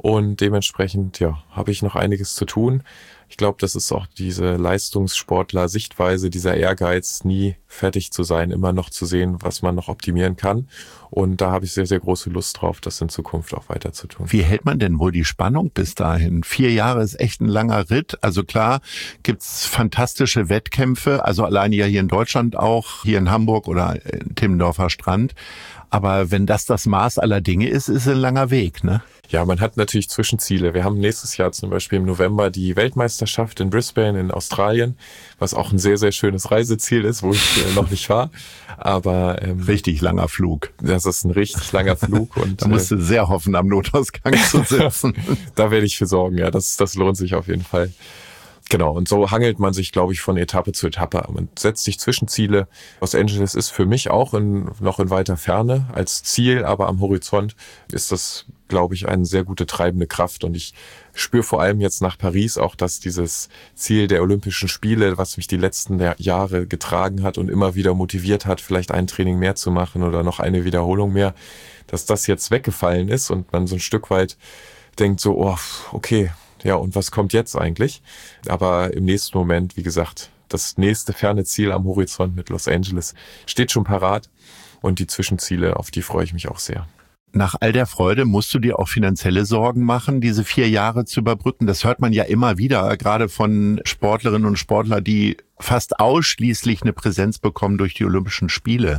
Und dementsprechend, habe ich noch einiges zu tun. Ich glaube, das ist auch diese Leistungssportler-Sichtweise, dieser Ehrgeiz, nie fertig zu sein, immer noch zu sehen, was man noch optimieren kann. Und da habe ich sehr, sehr große Lust drauf, das in Zukunft auch weiter zu tun. Wie hält man denn wohl die Spannung bis dahin? 4 Jahre ist echt ein langer Ritt. Also klar gibt's fantastische Wettkämpfe, also alleine ja hier in Deutschland auch, hier in Hamburg oder Timmendorfer Strand. Aber wenn das Maß aller Dinge ist, ist es ein langer Weg, ne? Ja, man hat natürlich Zwischenziele. Wir haben nächstes Jahr zum Beispiel im November die Weltmeisterschaft in Brisbane in Australien, was auch ein sehr, sehr schönes Reiseziel ist, wo ich noch nicht war. Aber richtig langer Flug. Das ist ein richtig langer Flug. Und da musst du sehr hoffen, am Notausgang zu sitzen. Da werde ich für sorgen, ja, das lohnt sich auf jeden Fall. Genau, und so hangelt man sich, glaube ich, von Etappe zu Etappe. Man setzt sich Zwischenziele. Los Angeles ist für mich auch noch in weiter Ferne als Ziel, aber am Horizont ist das, glaube ich, eine sehr gute treibende Kraft. Und ich spüre vor allem jetzt nach Paris auch, dass dieses Ziel der Olympischen Spiele, was mich die letzten Jahre getragen hat und immer wieder motiviert hat, vielleicht ein Training mehr zu machen oder noch eine Wiederholung mehr, dass das jetzt weggefallen ist und man so ein Stück weit denkt so, oh, okay, ja, und was kommt jetzt eigentlich? Aber im nächsten Moment, wie gesagt, das nächste ferne Ziel am Horizont mit Los Angeles steht schon parat und die Zwischenziele, auf die freue ich mich auch sehr. Nach all der Freude musst du dir auch finanzielle Sorgen machen, diese 4 Jahre zu überbrücken. Das hört man ja immer wieder, gerade von Sportlerinnen und Sportlern, die fast ausschließlich eine Präsenz bekommen durch die Olympischen Spiele.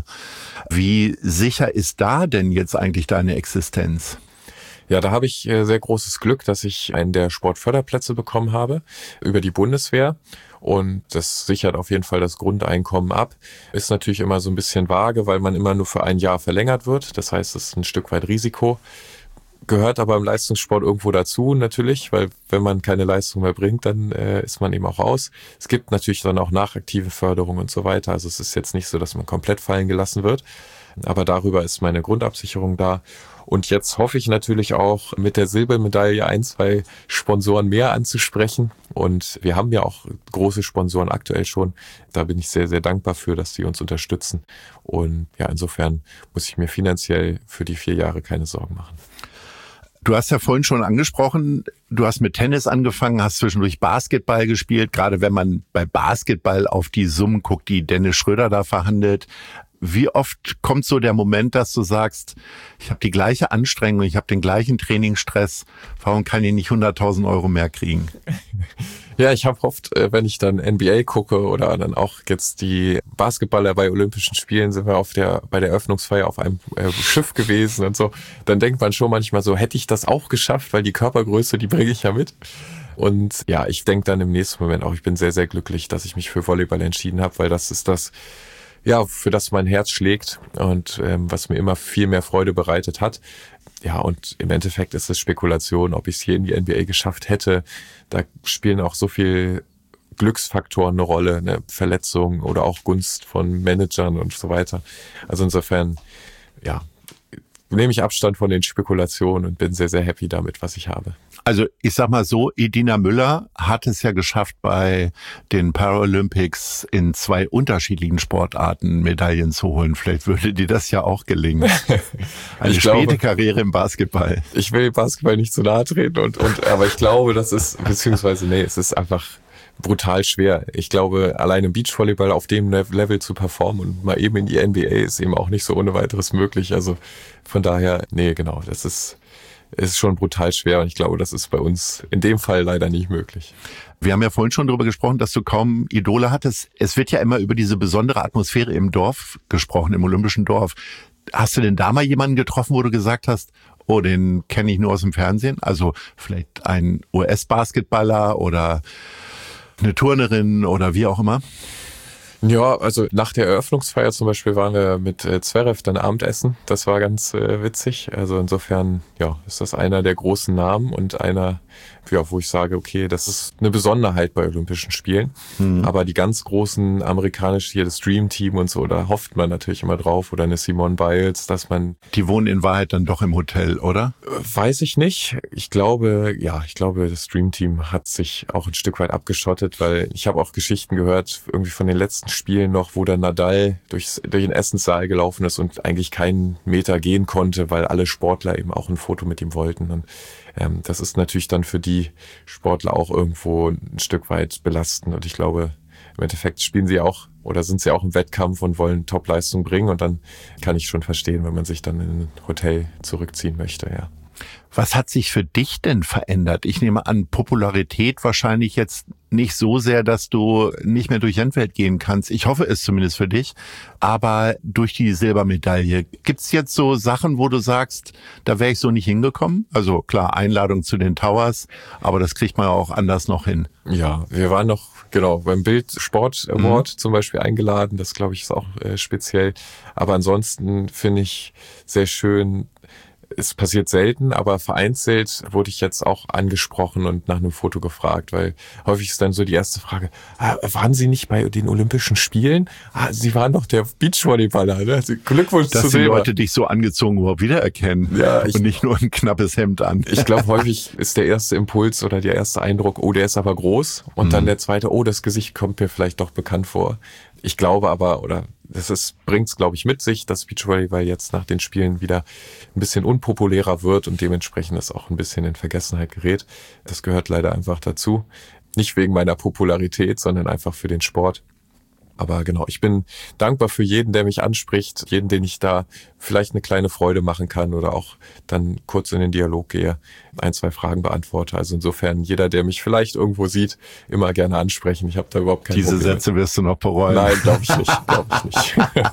Wie sicher ist da denn jetzt eigentlich deine Existenz? Ja, da habe ich sehr großes Glück, dass ich einen der Sportförderplätze bekommen habe über die Bundeswehr. Und das sichert auf jeden Fall das Grundeinkommen ab. Ist natürlich immer so ein bisschen vage, weil man immer nur für ein Jahr verlängert wird. Das heißt, es ist ein Stück weit Risiko. Gehört aber im Leistungssport irgendwo dazu natürlich, weil wenn man keine Leistung mehr bringt, dann ist man eben auch raus. Es gibt natürlich dann auch nachaktive Förderung und so weiter. Also es ist jetzt nicht so, dass man komplett fallen gelassen wird. Aber darüber ist meine Grundabsicherung da. Und jetzt hoffe ich natürlich auch mit der Silbermedaille 1, 2 Sponsoren mehr anzusprechen. Und wir haben ja auch große Sponsoren aktuell schon. Da bin ich sehr, sehr dankbar für, dass die uns unterstützen. Und ja, insofern muss ich mir finanziell für die 4 Jahre keine Sorgen machen. Du hast ja vorhin schon angesprochen, du hast mit Tennis angefangen, hast zwischendurch Basketball gespielt. Gerade wenn man bei Basketball auf die Summen guckt, die Dennis Schröder da verhandelt. Wie oft kommt so der Moment, dass du sagst, ich habe die gleiche Anstrengung, ich habe den gleichen Trainingsstress, warum kann ich nicht 100.000 Euro mehr kriegen? Ja, ich habe oft, wenn ich dann NBA gucke oder dann auch jetzt die Basketballer bei Olympischen Spielen, sind wir bei der Eröffnungsfeier auf einem Schiff gewesen und so, dann denkt man schon manchmal so, hätte ich das auch geschafft, weil die Körpergröße, die bringe ich ja mit. Und ja, ich denke dann im nächsten Moment auch, ich bin sehr, sehr glücklich, dass ich mich für Volleyball entschieden habe, weil das ist das, ja, für das mein Herz schlägt und was mir immer viel mehr Freude bereitet hat. Ja, und im Endeffekt ist es Spekulation, ob ich es hier in die NBA geschafft hätte. Da spielen auch so viel Glücksfaktoren eine Rolle, ne? Verletzungen oder auch Gunst von Managern und so weiter. Also insofern, ja, nehme ich Abstand von den Spekulationen und bin sehr, sehr happy damit, was ich habe. Also ich sag mal so, Edina Müller hat es ja geschafft, bei den Paralympics in 2 unterschiedlichen Sportarten Medaillen zu holen. Vielleicht würde dir das ja auch gelingen. Eine späte Karriere im Basketball. Ich will Basketball nicht zu nahe treten, aber ich glaube, das ist, es ist einfach brutal schwer. Ich glaube, allein im Beachvolleyball auf dem Level zu performen und mal eben in die NBA ist eben auch nicht so ohne weiteres möglich. Also von daher, genau, das ist schon brutal schwer und ich glaube, das ist bei uns in dem Fall leider nicht möglich. Wir haben ja vorhin schon darüber gesprochen, dass du kaum Idole hattest. Es wird ja immer über diese besondere Atmosphäre im Dorf gesprochen, im Olympischen Dorf. Hast du denn da mal jemanden getroffen, wo du gesagt hast, oh, den kenne ich nur aus dem Fernsehen? Also vielleicht ein US-Basketballer oder eine Turnerin oder wie auch immer? Ja, also nach der Eröffnungsfeier zum Beispiel waren wir mit Zverev dann Abendessen. Das war ganz witzig. Also insofern, ja, ist das einer der großen Namen und einer, ja, wo ich sage, okay, das ist eine Besonderheit bei Olympischen Spielen. Aber die ganz großen amerikanischen, hier das Dream Team und so, da hofft man natürlich immer drauf. Oder eine Simone Biles, dass man... Die wohnen in Wahrheit dann doch im Hotel, oder? Weiß ich nicht. Ich glaube, das Dream Team hat sich auch ein Stück weit abgeschottet, weil ich habe auch Geschichten gehört, irgendwie von den letzten Spielen noch, wo der Nadal durch den Essenssaal gelaufen ist und eigentlich keinen Meter gehen konnte, weil alle Sportler eben auch ein Foto mit ihm wollten. Und das ist natürlich dann für die Sportler auch irgendwo ein Stück weit belastend. Und ich glaube, im Endeffekt spielen sie auch oder sind sie auch im Wettkampf und wollen Topleistung bringen. Und dann kann ich schon verstehen, wenn man sich dann in ein Hotel zurückziehen möchte, ja. Was hat sich für dich denn verändert? Ich nehme an, Popularität wahrscheinlich jetzt nicht so sehr, dass du nicht mehr durch Rennfeld gehen kannst. Ich hoffe es zumindest für dich. Aber durch die Silbermedaille, gibt's jetzt so Sachen, wo du sagst, da wäre ich so nicht hingekommen? Also klar, Einladung zu den Towers, aber das kriegt man auch anders noch hin. Ja, wir waren noch, genau, beim Bild Sport Award zum Beispiel eingeladen. Das, glaube ich, ist auch speziell. Aber ansonsten finde ich sehr schön, es passiert selten, aber vereinzelt wurde ich jetzt auch angesprochen und nach einem Foto gefragt, weil häufig ist dann so die erste Frage, waren Sie nicht bei den Olympischen Spielen? Sie waren doch der Beachvolleyballer, ne? Glückwunsch zu Silber. Dass die Leute dich so angezogen überhaupt wiedererkennen, ja, und nicht nur ein knappes Hemd an. Ich glaube, häufig ist der erste Impuls oder der erste Eindruck, oh, der ist aber groß, und dann der zweite, oh, das Gesicht kommt mir vielleicht doch bekannt vor. Ich glaube aber, oder bringt's, glaube ich, mit sich, dass Beachvolleyball jetzt nach den Spielen wieder ein bisschen unpopulärer wird und dementsprechend es auch ein bisschen in Vergessenheit gerät. Das gehört leider einfach dazu. Nicht wegen meiner Popularität, sondern einfach für den Sport. Aber genau, ich bin dankbar für jeden, der mich anspricht, jeden, den ich da vielleicht eine kleine Freude machen kann oder auch dann kurz in den Dialog gehe, 1, 2 Fragen beantworte. Also insofern, jeder, der mich vielleicht irgendwo sieht, immer gerne ansprechen. Ich habe da überhaupt keine Probleme. Diese Sätze wirst du noch bereuen. Nein, glaube ich nicht.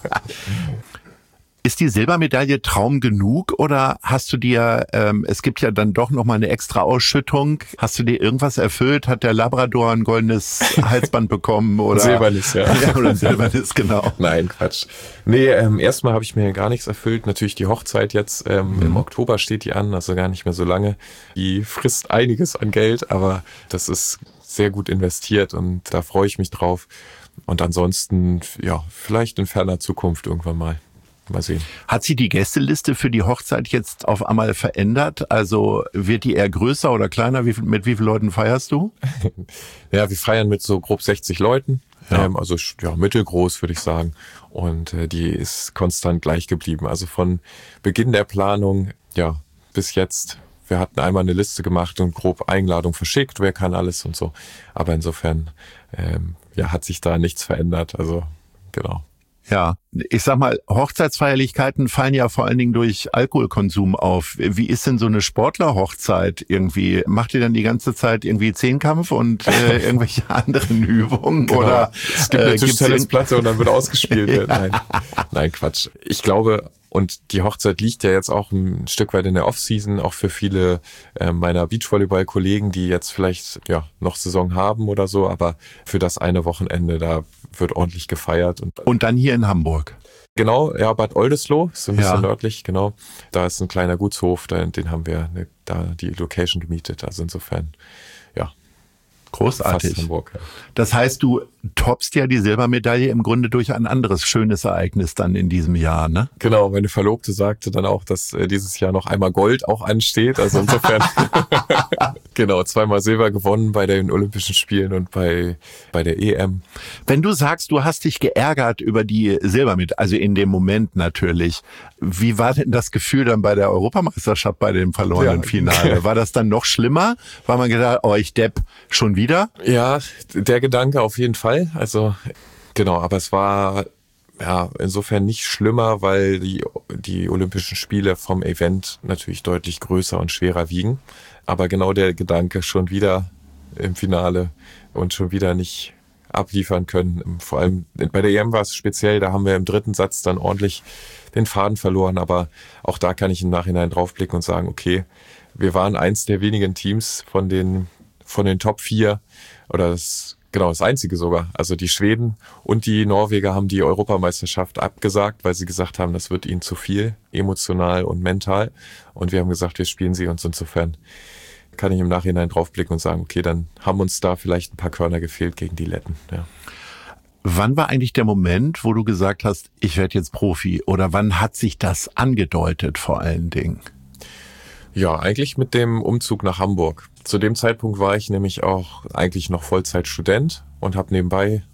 Ist die Silbermedaille Traum genug oder hast du dir, es gibt ja dann doch noch mal eine extra Ausschüttung, hast du dir irgendwas erfüllt? Hat der Labrador ein goldenes Halsband bekommen? Oder? Silbernes, ja. Ja, oder ein silbernes, genau. Nein, Quatsch. Nee, erstmal habe ich mir gar nichts erfüllt. Natürlich die Hochzeit jetzt, im Oktober steht die an, also gar nicht mehr so lange. Die frisst einiges an Geld, aber das ist sehr gut investiert und da freue ich mich drauf. Und ansonsten, ja, vielleicht in ferner Zukunft irgendwann mal. Mal sehen. Hat sich die Gästeliste für die Hochzeit jetzt auf einmal verändert? Also wird die eher größer oder kleiner? Mit wie vielen Leuten feierst du? Ja, wir feiern mit so grob 60 Leuten. Ja. Also ja, mittelgroß, würde ich sagen. Und die ist konstant gleich geblieben. Also von Beginn der Planung, ja, bis jetzt. Wir hatten einmal eine Liste gemacht und grob Einladung verschickt. Wer kann alles und so. Aber insofern, ja, hat sich da nichts verändert. Also, genau. Ja, ich sag mal, Hochzeitsfeierlichkeiten fallen ja vor allen Dingen durch Alkoholkonsum auf. Wie ist denn so eine Sportlerhochzeit irgendwie? Macht ihr dann die ganze Zeit irgendwie Zehnkampf und irgendwelche anderen Übungen? Genau. Oder es gibt eine Tischtennisplatte und dann wird ausgespielt. Nein, Quatsch. Ich glaube, und die Hochzeit liegt ja jetzt auch ein Stück weit in der Offseason, auch für viele meiner Beachvolleyball-Kollegen, die jetzt vielleicht ja noch Saison haben oder so, aber für das eine Wochenende, da wird ordentlich gefeiert. Und dann hier in Hamburg? Genau, ja, Bad Oldesloe, ist so ein bisschen nördlich, genau. Da ist ein kleiner Gutshof, den haben wir da die Location gemietet, also insofern, ja. Großartig. Fast Hamburg, ja. Das heißt, du toppst ja die Silbermedaille im Grunde durch ein anderes schönes Ereignis dann in diesem Jahr, ne? Genau, meine Verlobte sagte dann auch, dass dieses Jahr noch einmal Gold auch ansteht. Also insofern, genau, 2-mal Silber gewonnen bei den Olympischen Spielen und bei der EM. Wenn du sagst, du hast dich geärgert über die Silbermedaille, also in dem Moment natürlich, wie war denn das Gefühl dann bei der Europameisterschaft bei dem verlorenen Finale? War das dann noch schlimmer? War man gedacht, oh, ich depp schon wieder? Ja, der Gedanke auf jeden Fall. Also genau, aber es war ja insofern nicht schlimmer, weil die Olympischen Spiele vom Event natürlich deutlich größer und schwerer wiegen. Aber genau der Gedanke, schon wieder im Finale und schon wieder nicht abliefern können. Vor allem bei der EM war es speziell, da haben wir im 3. Satz dann ordentlich den Faden verloren. Aber auch da kann ich im Nachhinein draufblicken und sagen, okay, wir waren eins der wenigen Teams von den Top 4 oder das einzige sogar. Also die Schweden und die Norweger haben die Europameisterschaft abgesagt, weil sie gesagt haben, das wird ihnen zu viel, emotional und mental. Und wir haben gesagt, wir spielen sie, und insofern kann ich im Nachhinein draufblicken und sagen, okay, dann haben uns da vielleicht ein paar Körner gefehlt gegen die Letten. Ja. Wann war eigentlich der Moment, wo du gesagt hast, ich werde jetzt Profi? Oder wann hat sich das angedeutet vor allen Dingen? Ja, eigentlich mit dem Umzug nach Hamburg. Zu dem Zeitpunkt war ich nämlich auch eigentlich noch Vollzeitstudent und habe nebenbei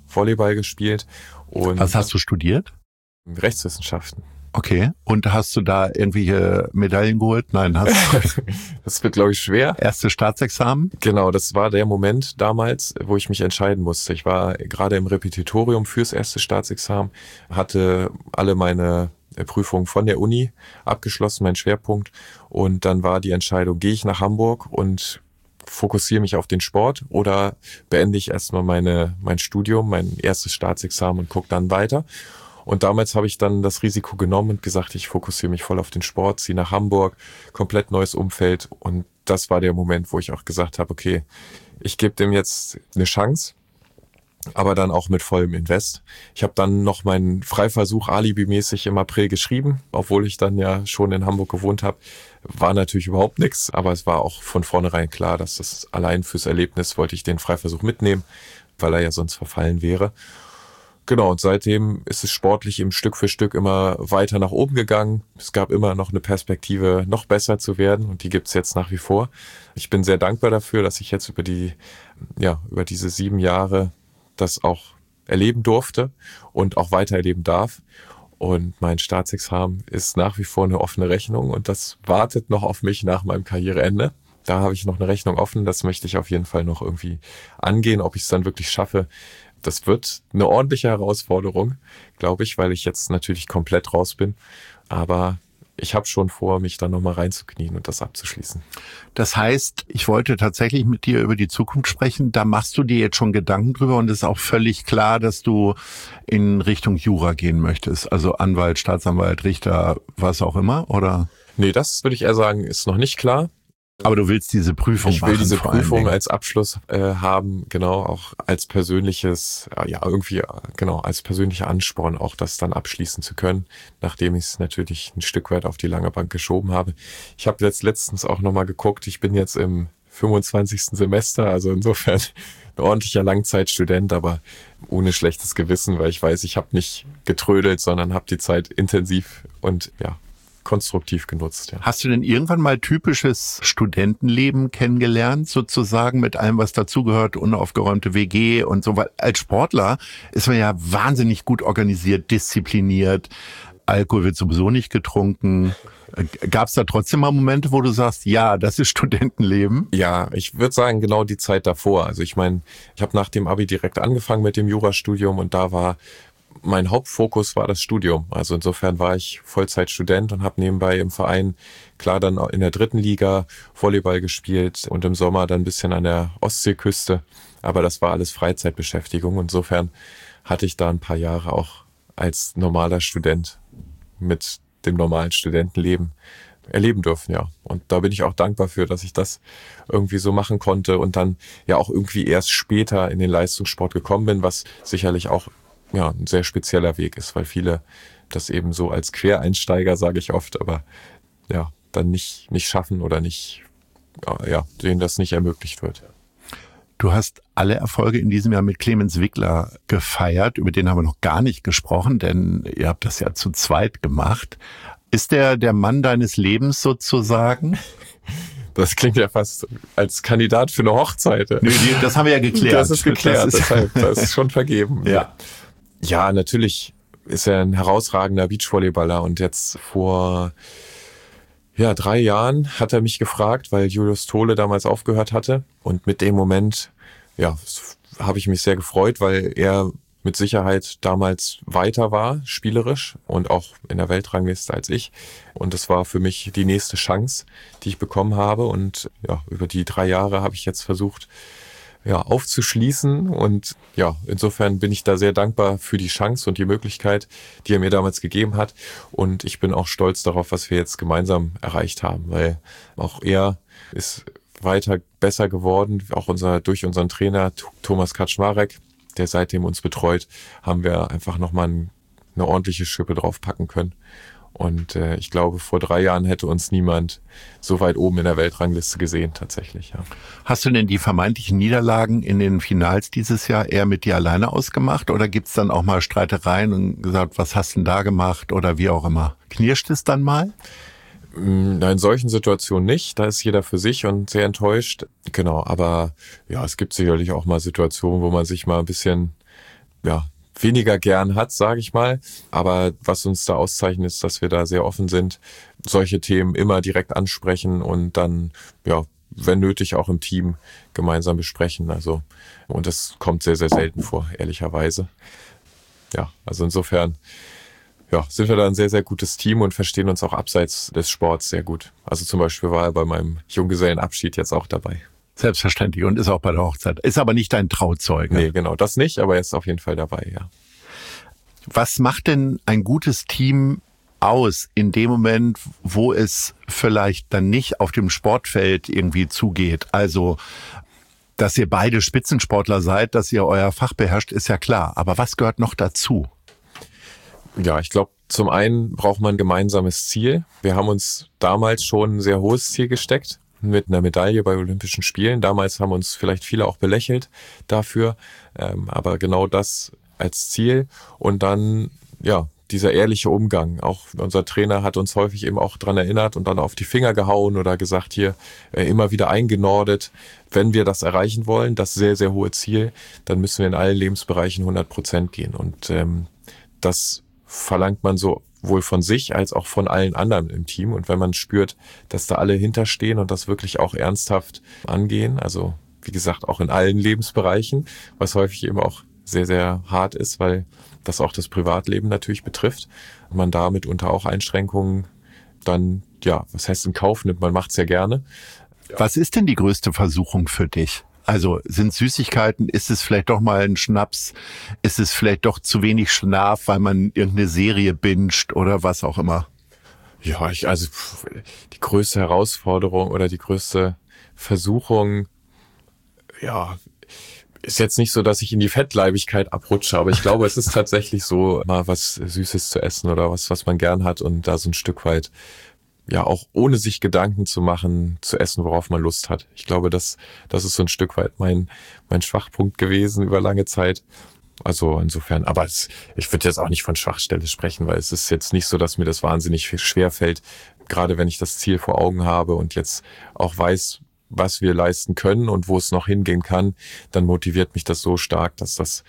Volleyball gespielt. Und Was hast du studiert? Rechtswissenschaften. Okay. Und hast du da irgendwelche Medaillen geholt? Nein, hast du Das wird, glaube ich, schwer. erste Staatsexamen? Genau, das war der Moment damals, wo ich mich entscheiden musste. Ich war gerade im Repetitorium fürs erste Staatsexamen, hatte alle meine Prüfungen von der Uni abgeschlossen, mein Schwerpunkt. Und dann war die Entscheidung, gehe ich nach Hamburg und fokussiere mich auf den Sport oder beende ich erstmal mein Studium, mein erstes Staatsexamen und gucke dann weiter. Und damals habe ich dann das Risiko genommen und gesagt, ich fokussiere mich voll auf den Sport, ziehe nach Hamburg, komplett neues Umfeld. Und das war der Moment, wo ich auch gesagt habe, okay, ich gebe dem jetzt eine Chance, aber dann auch mit vollem Invest. Ich habe dann noch meinen Freiversuch alibimäßig im April geschrieben, obwohl ich dann ja schon in Hamburg gewohnt habe. War natürlich überhaupt nichts, aber es war auch von vornherein klar, dass das allein fürs Erlebnis wollte ich den Freiversuch mitnehmen, weil er ja sonst verfallen wäre. Genau, und seitdem ist es sportlich eben Stück für Stück immer weiter nach oben gegangen. Es gab immer noch eine Perspektive, noch besser zu werden und die gibt's jetzt nach wie vor. Ich bin sehr dankbar dafür, dass ich jetzt über diese 7 Jahre das auch erleben durfte und auch weiter erleben darf. Und mein Staatsexamen ist nach wie vor eine offene Rechnung und das wartet noch auf mich nach meinem Karriereende. Da habe ich noch eine Rechnung offen, das möchte ich auf jeden Fall noch irgendwie angehen, ob ich es dann wirklich schaffe. Das wird eine ordentliche Herausforderung, glaube ich, weil ich jetzt natürlich komplett raus bin. Aber ich habe schon vor, mich da nochmal reinzuknien und das abzuschließen. Das heißt, ich wollte tatsächlich mit dir über die Zukunft sprechen. Da machst du dir jetzt schon Gedanken drüber und es ist auch völlig klar, dass du in Richtung Jura gehen möchtest. Also Anwalt, Staatsanwalt, Richter, was auch immer, oder? Nee, das würde ich eher sagen, ist noch nicht klar. Aber du willst diese Prüfung machen. Ich will diese Prüfung als Abschluss haben, genau, auch als persönliches, als persönlicher Ansporn, auch das dann abschließen zu können, nachdem ich es natürlich ein Stück weit auf die lange Bank geschoben habe. Ich habe jetzt letztens auch nochmal geguckt, ich bin jetzt im 25. Semester, also insofern ein ordentlicher Langzeitstudent, aber ohne schlechtes Gewissen, weil ich weiß, ich habe nicht getrödelt, sondern habe die Zeit intensiv und konstruktiv genutzt. Ja. Hast du denn irgendwann mal typisches Studentenleben kennengelernt, sozusagen, mit allem, was dazugehört, unaufgeräumte WG und so? Weil als Sportler ist man ja wahnsinnig gut organisiert, diszipliniert. Alkohol wird sowieso nicht getrunken. Gab es da trotzdem mal Momente, wo du sagst, ja, das ist Studentenleben? Ja, ich würde sagen, genau die Zeit davor. Also ich meine, ich habe nach dem Abi direkt angefangen mit dem Jurastudium und da war mein Hauptfokus war das Studium. Also insofern war ich Vollzeitstudent und habe nebenbei im Verein, klar dann in der 3. Liga Volleyball gespielt und im Sommer dann ein bisschen an der Ostseeküste. Aber das war alles Freizeitbeschäftigung. Insofern hatte ich da ein paar Jahre auch als normaler Student mit dem normalen Studentenleben erleben dürfen, ja. Und da bin ich auch dankbar für, dass ich das irgendwie so machen konnte und dann ja auch irgendwie erst später in den Leistungssport gekommen bin, was sicherlich auch ein sehr spezieller Weg ist, weil viele das eben so als Quereinsteiger, sage ich oft, aber dann nicht schaffen oder denen das nicht ermöglicht wird. Du hast alle Erfolge in diesem Jahr mit Clemens Wickler gefeiert, über den haben wir noch gar nicht gesprochen, denn ihr habt das ja zu zweit gemacht. Ist der Mann deines Lebens sozusagen? Das klingt ja fast als Kandidat für eine Hochzeit. Nö, das haben wir ja geklärt. Das ist geklärt, deshalb, das ist schon vergeben. Ja, natürlich ist er ein herausragender Beachvolleyballer und jetzt vor 3 Jahren hat er mich gefragt, weil Julius Tole damals aufgehört hatte und mit dem Moment, habe ich mich sehr gefreut, weil er mit Sicherheit damals weiter war, spielerisch und auch in der Weltrangliste als ich und das war für mich die nächste Chance, die ich bekommen habe und über die 3 Jahre habe ich jetzt versucht, aufzuschließen und insofern bin ich da sehr dankbar für die Chance und die Möglichkeit, die er mir damals gegeben hat und ich bin auch stolz darauf, was wir jetzt gemeinsam erreicht haben, weil auch er ist weiter besser geworden, auch durch unseren Trainer Thomas Kaczmarek, der seitdem uns betreut, haben wir einfach nochmal eine ordentliche Schippe draufpacken können. Und ich glaube, vor 3 Jahren hätte uns niemand so weit oben in der Weltrangliste gesehen, tatsächlich. Ja. Hast du denn die vermeintlichen Niederlagen in den Finals dieses Jahr eher mit dir alleine ausgemacht? Oder gibt's dann auch mal Streitereien und gesagt, was hast du denn da gemacht? Oder wie auch immer. Knirscht es dann mal? In solchen Situationen nicht. Da ist jeder für sich und sehr enttäuscht. Genau, aber es gibt sicherlich auch mal Situationen, wo man sich mal ein bisschen weniger gern hat, sage ich mal. Aber was uns da auszeichnet, ist, dass wir da sehr offen sind, solche Themen immer direkt ansprechen und dann, wenn nötig, auch im Team gemeinsam besprechen. Also, und das kommt sehr, sehr selten vor, ehrlicherweise. Ja, also insofern, sind wir da ein sehr, sehr gutes Team und verstehen uns auch abseits des Sports sehr gut. Also zum Beispiel war er bei meinem Junggesellenabschied jetzt auch dabei. Selbstverständlich und ist auch bei der Hochzeit. Ist aber nicht dein Trauzeuge. Nee, genau, das nicht, aber er ist auf jeden Fall dabei, ja. Was macht denn ein gutes Team aus in dem Moment, wo es vielleicht dann nicht auf dem Sportfeld irgendwie zugeht? Also, dass ihr beide Spitzensportler seid, dass ihr euer Fach beherrscht, ist ja klar. Aber was gehört noch dazu? Ja, ich glaube, zum einen braucht man ein gemeinsames Ziel. Wir haben uns damals schon ein sehr hohes Ziel gesteckt mit einer Medaille bei Olympischen Spielen. Damals haben uns vielleicht viele auch belächelt dafür, aber genau das als Ziel. Und dann, dieser ehrliche Umgang. Auch unser Trainer hat uns häufig eben auch dran erinnert und dann auf die Finger gehauen oder gesagt, hier immer wieder eingenordet. Wenn wir das erreichen wollen, das sehr, sehr hohe Ziel, dann müssen wir in allen Lebensbereichen 100% gehen. Und das verlangt man sowohl von sich als auch von allen anderen im Team. Und wenn man spürt, dass da alle hinterstehen und das wirklich auch ernsthaft angehen, also wie gesagt auch in allen Lebensbereichen, was häufig eben auch sehr, sehr hart ist, weil das auch das Privatleben natürlich betrifft und man da mitunter auch Einschränkungen dann, was heißt in Kauf nimmt, man macht es ja gerne. Was ist denn die größte Versuchung für dich? Also sind Süßigkeiten, ist es vielleicht doch mal ein Schnaps, ist es vielleicht doch zu wenig Schlaf, weil man irgendeine Serie binscht oder was auch immer? Ja, die größte Herausforderung oder die größte Versuchung, ist jetzt nicht so, dass ich in die Fettleibigkeit abrutsche, aber ich glaube, es ist tatsächlich so, mal was Süßes zu essen oder was man gern hat und da so ein Stück weit, auch ohne sich Gedanken zu machen, zu essen, worauf man Lust hat. Ich glaube, das ist so ein Stück weit mein Schwachpunkt gewesen über lange Zeit. Also insofern, aber ich würde jetzt auch nicht von Schwachstelle sprechen, weil es ist jetzt nicht so, dass mir das wahnsinnig schwer fällt, gerade wenn ich das Ziel vor Augen habe und jetzt auch weiß, was wir leisten können und wo es noch hingehen kann, dann motiviert mich das so stark, dass das,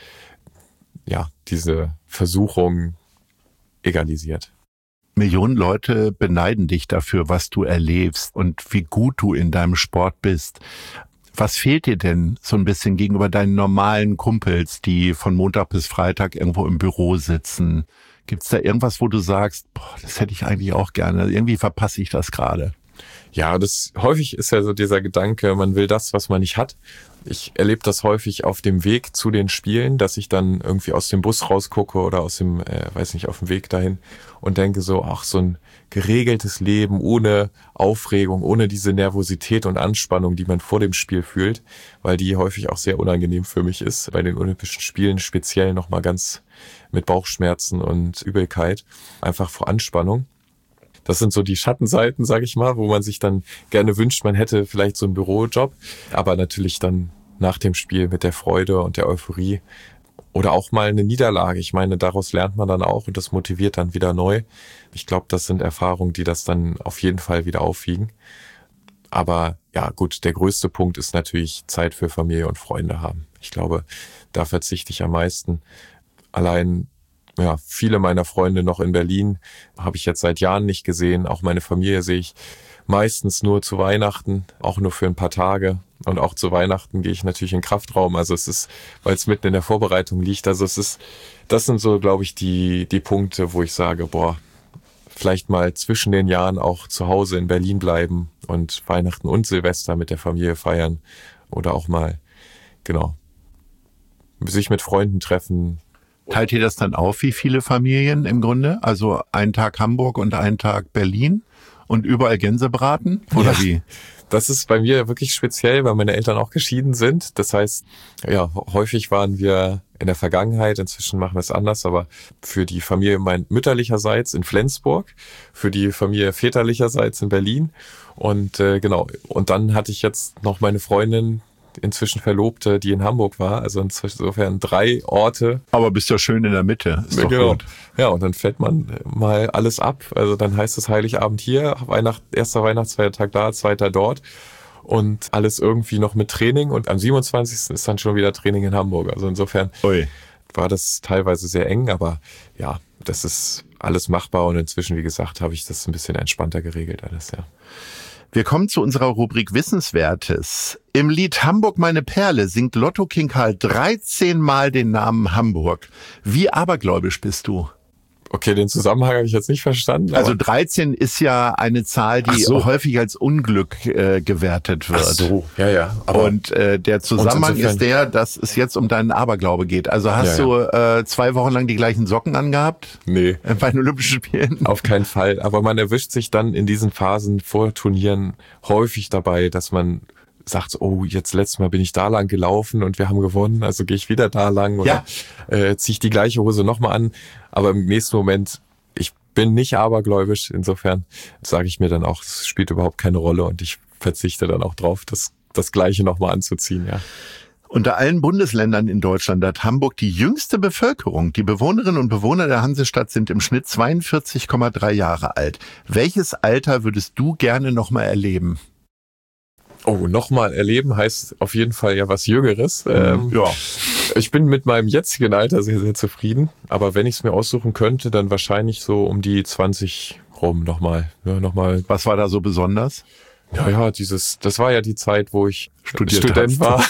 diese Versuchung egalisiert. Millionen Leute beneiden dich dafür, was du erlebst und wie gut du in deinem Sport bist. Was fehlt dir denn so ein bisschen gegenüber deinen normalen Kumpels, die von Montag bis Freitag irgendwo im Büro sitzen? Gibt's da irgendwas, wo du sagst, das hätte ich eigentlich auch gerne, irgendwie verpasse ich das gerade? Ja, häufig ist ja so dieser Gedanke, man will das, was man nicht hat. Ich erlebe das häufig auf dem Weg zu den Spielen, dass ich dann irgendwie aus dem Bus rausgucke oder aus dem, auf dem Weg dahin und denke so, so ein geregeltes Leben ohne Aufregung, ohne diese Nervosität und Anspannung, die man vor dem Spiel fühlt, weil die häufig auch sehr unangenehm für mich ist, bei den Olympischen Spielen speziell nochmal ganz mit Bauchschmerzen und Übelkeit, einfach vor Anspannung. Das sind so die Schattenseiten, sage ich mal, wo man sich dann gerne wünscht, man hätte vielleicht so einen Bürojob, aber natürlich dann nach dem Spiel mit der Freude und der Euphorie oder auch mal eine Niederlage. Ich meine, daraus lernt man dann auch und das motiviert dann wieder neu. Ich glaube, das sind Erfahrungen, die das dann auf jeden Fall wieder aufwiegen. Aber gut, der größte Punkt ist natürlich Zeit für Familie und Freunde haben. Ich glaube, da verzichte ich am meisten. Allein viele meiner Freunde noch in Berlin habe ich jetzt seit Jahren nicht gesehen. Auch meine Familie sehe ich meistens nur zu Weihnachten, auch nur für ein paar Tage. Und auch zu Weihnachten gehe ich natürlich in den Kraftraum. Also es ist, weil es mitten in der Vorbereitung liegt. Also das sind so, glaube ich, die Punkte, wo ich sage, vielleicht mal zwischen den Jahren auch zu Hause in Berlin bleiben und Weihnachten und Silvester mit der Familie feiern. Oder auch mal, sich mit Freunden treffen. Teilt ihr das dann auf, wie viele Familien im Grunde? Also einen Tag Hamburg und einen Tag Berlin und überall Gänsebraten? Oder wie? Das ist bei mir wirklich speziell, weil meine Eltern auch geschieden sind. Das heißt, häufig waren wir in der Vergangenheit, inzwischen machen wir es anders, aber für die Familie mütterlicherseits in Flensburg, für die Familie väterlicherseits in Berlin und Und dann hatte ich jetzt noch meine Freundin, inzwischen Verlobte, die in Hamburg war. Also insofern 3 Orte. Aber bist ja schön in der Mitte. Ist doch gut. Ja, und dann fällt man mal alles ab. Also dann heißt es Heiligabend hier, erster Weihnachtsfeiertag da, zweiter dort. Und alles irgendwie noch mit Training. Und am 27. ist dann schon wieder Training in Hamburg. Also insofern, war das teilweise sehr eng, aber ja, das ist alles machbar und inzwischen, wie gesagt, habe ich das ein bisschen entspannter geregelt alles, ja. Wir kommen zu unserer Rubrik Wissenswertes. Im Lied Hamburg meine Perle singt Lotto King Karl 13 Mal den Namen Hamburg. Wie abergläubisch bist du? Okay, den Zusammenhang habe ich jetzt nicht verstanden. Also 13 ist ja eine Zahl, die häufig als Unglück gewertet wird. Ach so, ja. Aber und der Zusammenhang ist der, dass es jetzt um deinen Aberglaube geht. Also hast du 2 Wochen lang die gleichen Socken angehabt? Nee. Bei den Olympischen Spielen? Auf keinen Fall. Aber man erwischt sich dann in diesen Phasen vor Turnieren häufig dabei, dass man sagt, oh, jetzt letztes Mal bin ich da lang gelaufen und wir haben gewonnen, also gehe ich wieder da lang oder ziehe ich die gleiche Hose nochmal an. Aber im nächsten Moment, ich bin nicht abergläubisch, insofern sage ich mir dann auch, es spielt überhaupt keine Rolle und ich verzichte dann auch drauf, das Gleiche nochmal anzuziehen, ja. Unter allen Bundesländern in Deutschland hat Hamburg die jüngste Bevölkerung. Die Bewohnerinnen und Bewohner der Hansestadt sind im Schnitt 42,3 Jahre alt. Welches Alter würdest du gerne nochmal erleben? Oh, nochmal erleben heißt auf jeden Fall ja was Jüngeres. Ich bin mit meinem jetzigen Alter sehr, sehr zufrieden. Aber wenn ich es mir aussuchen könnte, dann wahrscheinlich so um die 20 rum nochmal. Ja, nochmal. Was war da so besonders? Ja, das war ja die Zeit, wo ich Student war.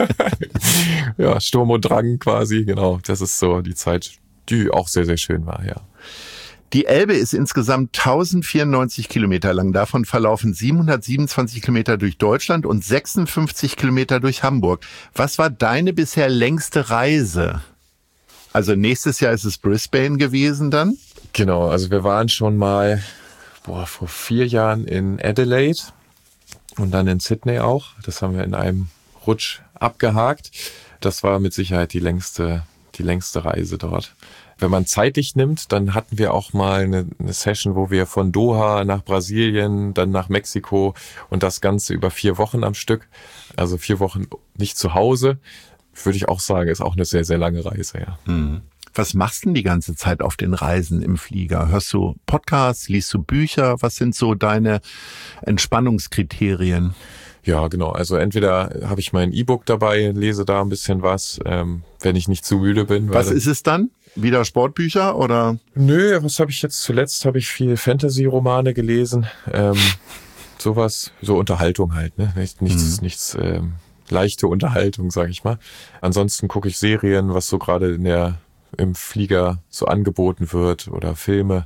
Ja, Sturm und Drang quasi, genau. Das ist so die Zeit, die auch sehr, sehr schön war, ja. Die Elbe ist insgesamt 1094 Kilometer lang. Davon verlaufen 727 Kilometer durch Deutschland und 56 Kilometer durch Hamburg. Was war deine bisher längste Reise? Also nächstes Jahr ist es Brisbane gewesen dann? Genau, also wir waren schon mal vor 4 Jahren in Adelaide und dann in Sydney auch. Das haben wir in einem Rutsch abgehakt. Das war mit Sicherheit die längste Reise dort. Wenn man zeitlich nimmt, dann hatten wir auch mal eine Session, wo wir von Doha nach Brasilien, dann nach Mexiko und das Ganze über 4 Wochen am Stück. Also 4 Wochen nicht zu Hause, würde ich auch sagen, ist auch eine sehr, sehr lange Reise, ja. Was machst du denn die ganze Zeit auf den Reisen im Flieger? Hörst du Podcasts, liest du Bücher? Was sind so deine Entspannungskriterien? Ja, genau. Also entweder habe ich mein E-Book dabei, lese da ein bisschen was, wenn ich nicht zu müde bin. Was ist es dann? Wieder Sportbücher oder? Nö, was habe ich jetzt zuletzt? Habe ich viel Fantasy-Romane gelesen. Sowas, so Unterhaltung halt, ne? Nichts leichte Unterhaltung, sage ich mal. Ansonsten gucke ich Serien, was so gerade im Flieger so angeboten wird oder Filme.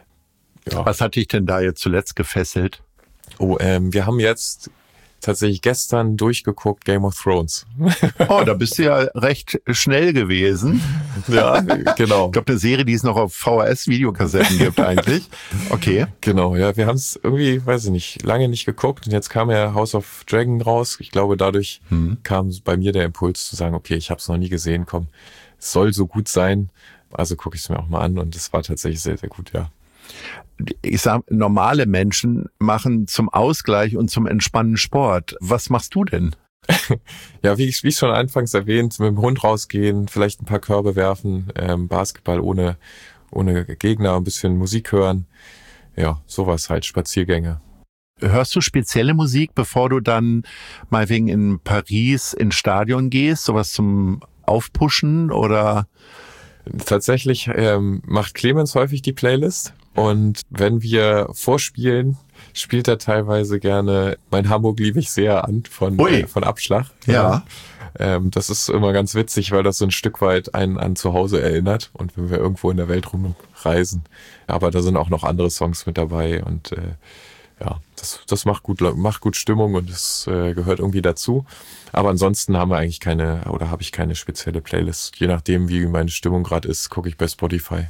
Ja. Was hat dich denn da jetzt zuletzt gefesselt? Oh, wir haben jetzt tatsächlich gestern durchgeguckt Game of Thrones. Oh, da bist du ja recht schnell gewesen. Ja, genau. Ich glaube, eine Serie, die es noch auf VHS-Videokassetten gibt eigentlich. Okay. Genau, ja, wir haben es irgendwie, weiß ich nicht, lange nicht geguckt und jetzt kam ja House of Dragon raus. Ich glaube, dadurch kam bei mir der Impuls zu sagen, okay, ich habe es noch nie gesehen, komm, es soll so gut sein, also gucke ich es mir auch mal an und es war tatsächlich sehr, sehr gut, ja. Ich sag, normale Menschen machen zum Ausgleich und zum Entspannen Sport. Was machst du denn? Ja, wie schon anfangs erwähnt, mit dem Hund rausgehen, vielleicht ein paar Körbe werfen, Basketball ohne Gegner, ein bisschen Musik hören. Ja, sowas halt, Spaziergänge. Hörst du spezielle Musik, bevor du dann mal wegen in Paris ins Stadion gehst? Sowas zum Aufpushen oder? Tatsächlich macht Clemens häufig die Playlist. Und wenn wir vorspielen, spielt er teilweise gerne Mein Hamburg liebe ich sehr an von Abschlag. Ja. Das ist immer ganz witzig, weil das so ein Stück weit einen an zu Hause erinnert und wenn wir irgendwo in der Welt rumreisen. Aber da sind auch noch andere Songs mit dabei und ja, das macht gut Stimmung und es gehört irgendwie dazu. Aber ansonsten habe ich keine spezielle Playlist. Je nachdem, wie meine Stimmung gerade ist, gucke ich bei Spotify.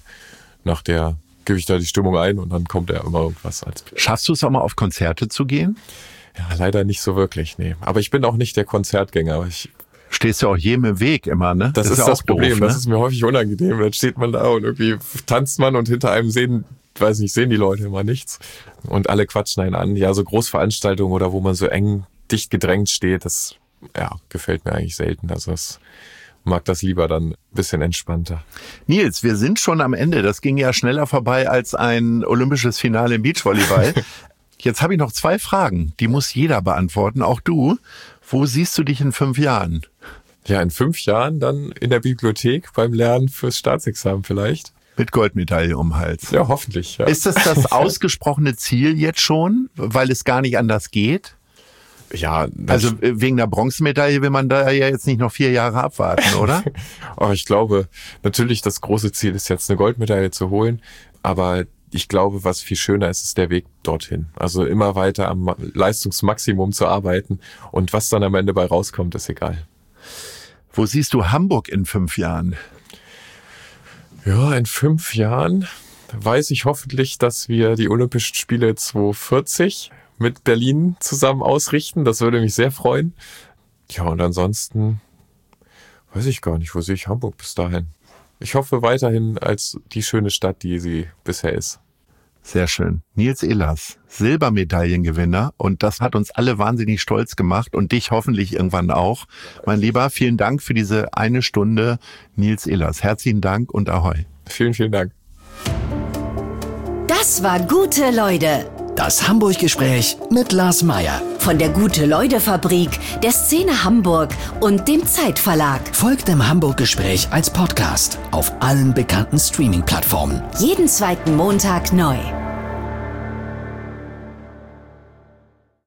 Gebe ich da die Stimmung ein und dann kommt immer irgendwas als Playlist. Schaffst du es auch mal auf Konzerte zu gehen? Ja, leider nicht so wirklich, nee. Aber ich bin auch nicht der Konzertgänger. Stehst du auch jedem im Weg immer, ne? Das ist ja das Problem. Doof, ne? Das ist mir häufig unangenehm. Dann steht man da und irgendwie tanzt man und hinter einem sehen die Leute immer nichts. Und alle quatschen einen an. Ja, so Großveranstaltungen oder wo man so eng dicht gedrängt steht, das gefällt mir eigentlich selten. Also das mag das lieber dann ein bisschen entspannter. Nils, wir sind schon am Ende. Das ging ja schneller vorbei als ein olympisches Finale im Beachvolleyball. Jetzt habe ich noch 2 Fragen. Die muss jeder beantworten, auch du. Wo siehst du dich in 5 Jahren? Ja, in 5 Jahren dann in der Bibliothek beim Lernen fürs Staatsexamen vielleicht. Mit Goldmedaille um den Hals. Ja, hoffentlich. Ja. Ist das ausgesprochene Ziel jetzt schon, weil es gar nicht anders geht? Ja, also wegen der Bronzemedaille will man da ja jetzt nicht noch 4 Jahre abwarten, oder? Aber ich glaube, natürlich das große Ziel ist jetzt eine Goldmedaille zu holen, aber ich glaube, was viel schöner ist, ist der Weg dorthin. Also immer weiter am Leistungsmaximum zu arbeiten und was dann am Ende bei rauskommt, ist egal. Wo siehst du Hamburg in 5 Jahren? Ja, in 5 Jahren weiß ich hoffentlich, dass wir die Olympischen Spiele 2040 mit Berlin zusammen ausrichten. Das würde mich sehr freuen. Ja, und ansonsten weiß ich gar nicht, wo sehe ich Hamburg bis dahin. Ich hoffe weiterhin als die schöne Stadt, die sie bisher ist. Sehr schön. Nils Ehlers, Silbermedaillengewinner, und das hat uns alle wahnsinnig stolz gemacht und dich hoffentlich irgendwann auch. Mein Lieber, vielen Dank für diese 1 Stunde, Nils Ehlers. Herzlichen Dank und Ahoi. Vielen, vielen Dank. Das war Gute Leute. Das Hamburg-Gespräch mit Lars Meier. Von der Gute-Leute-Fabrik, der Szene Hamburg und dem Zeitverlag. Folgt dem Hamburg-Gespräch als Podcast auf allen bekannten Streaming-Plattformen. Jeden 2. Montag neu.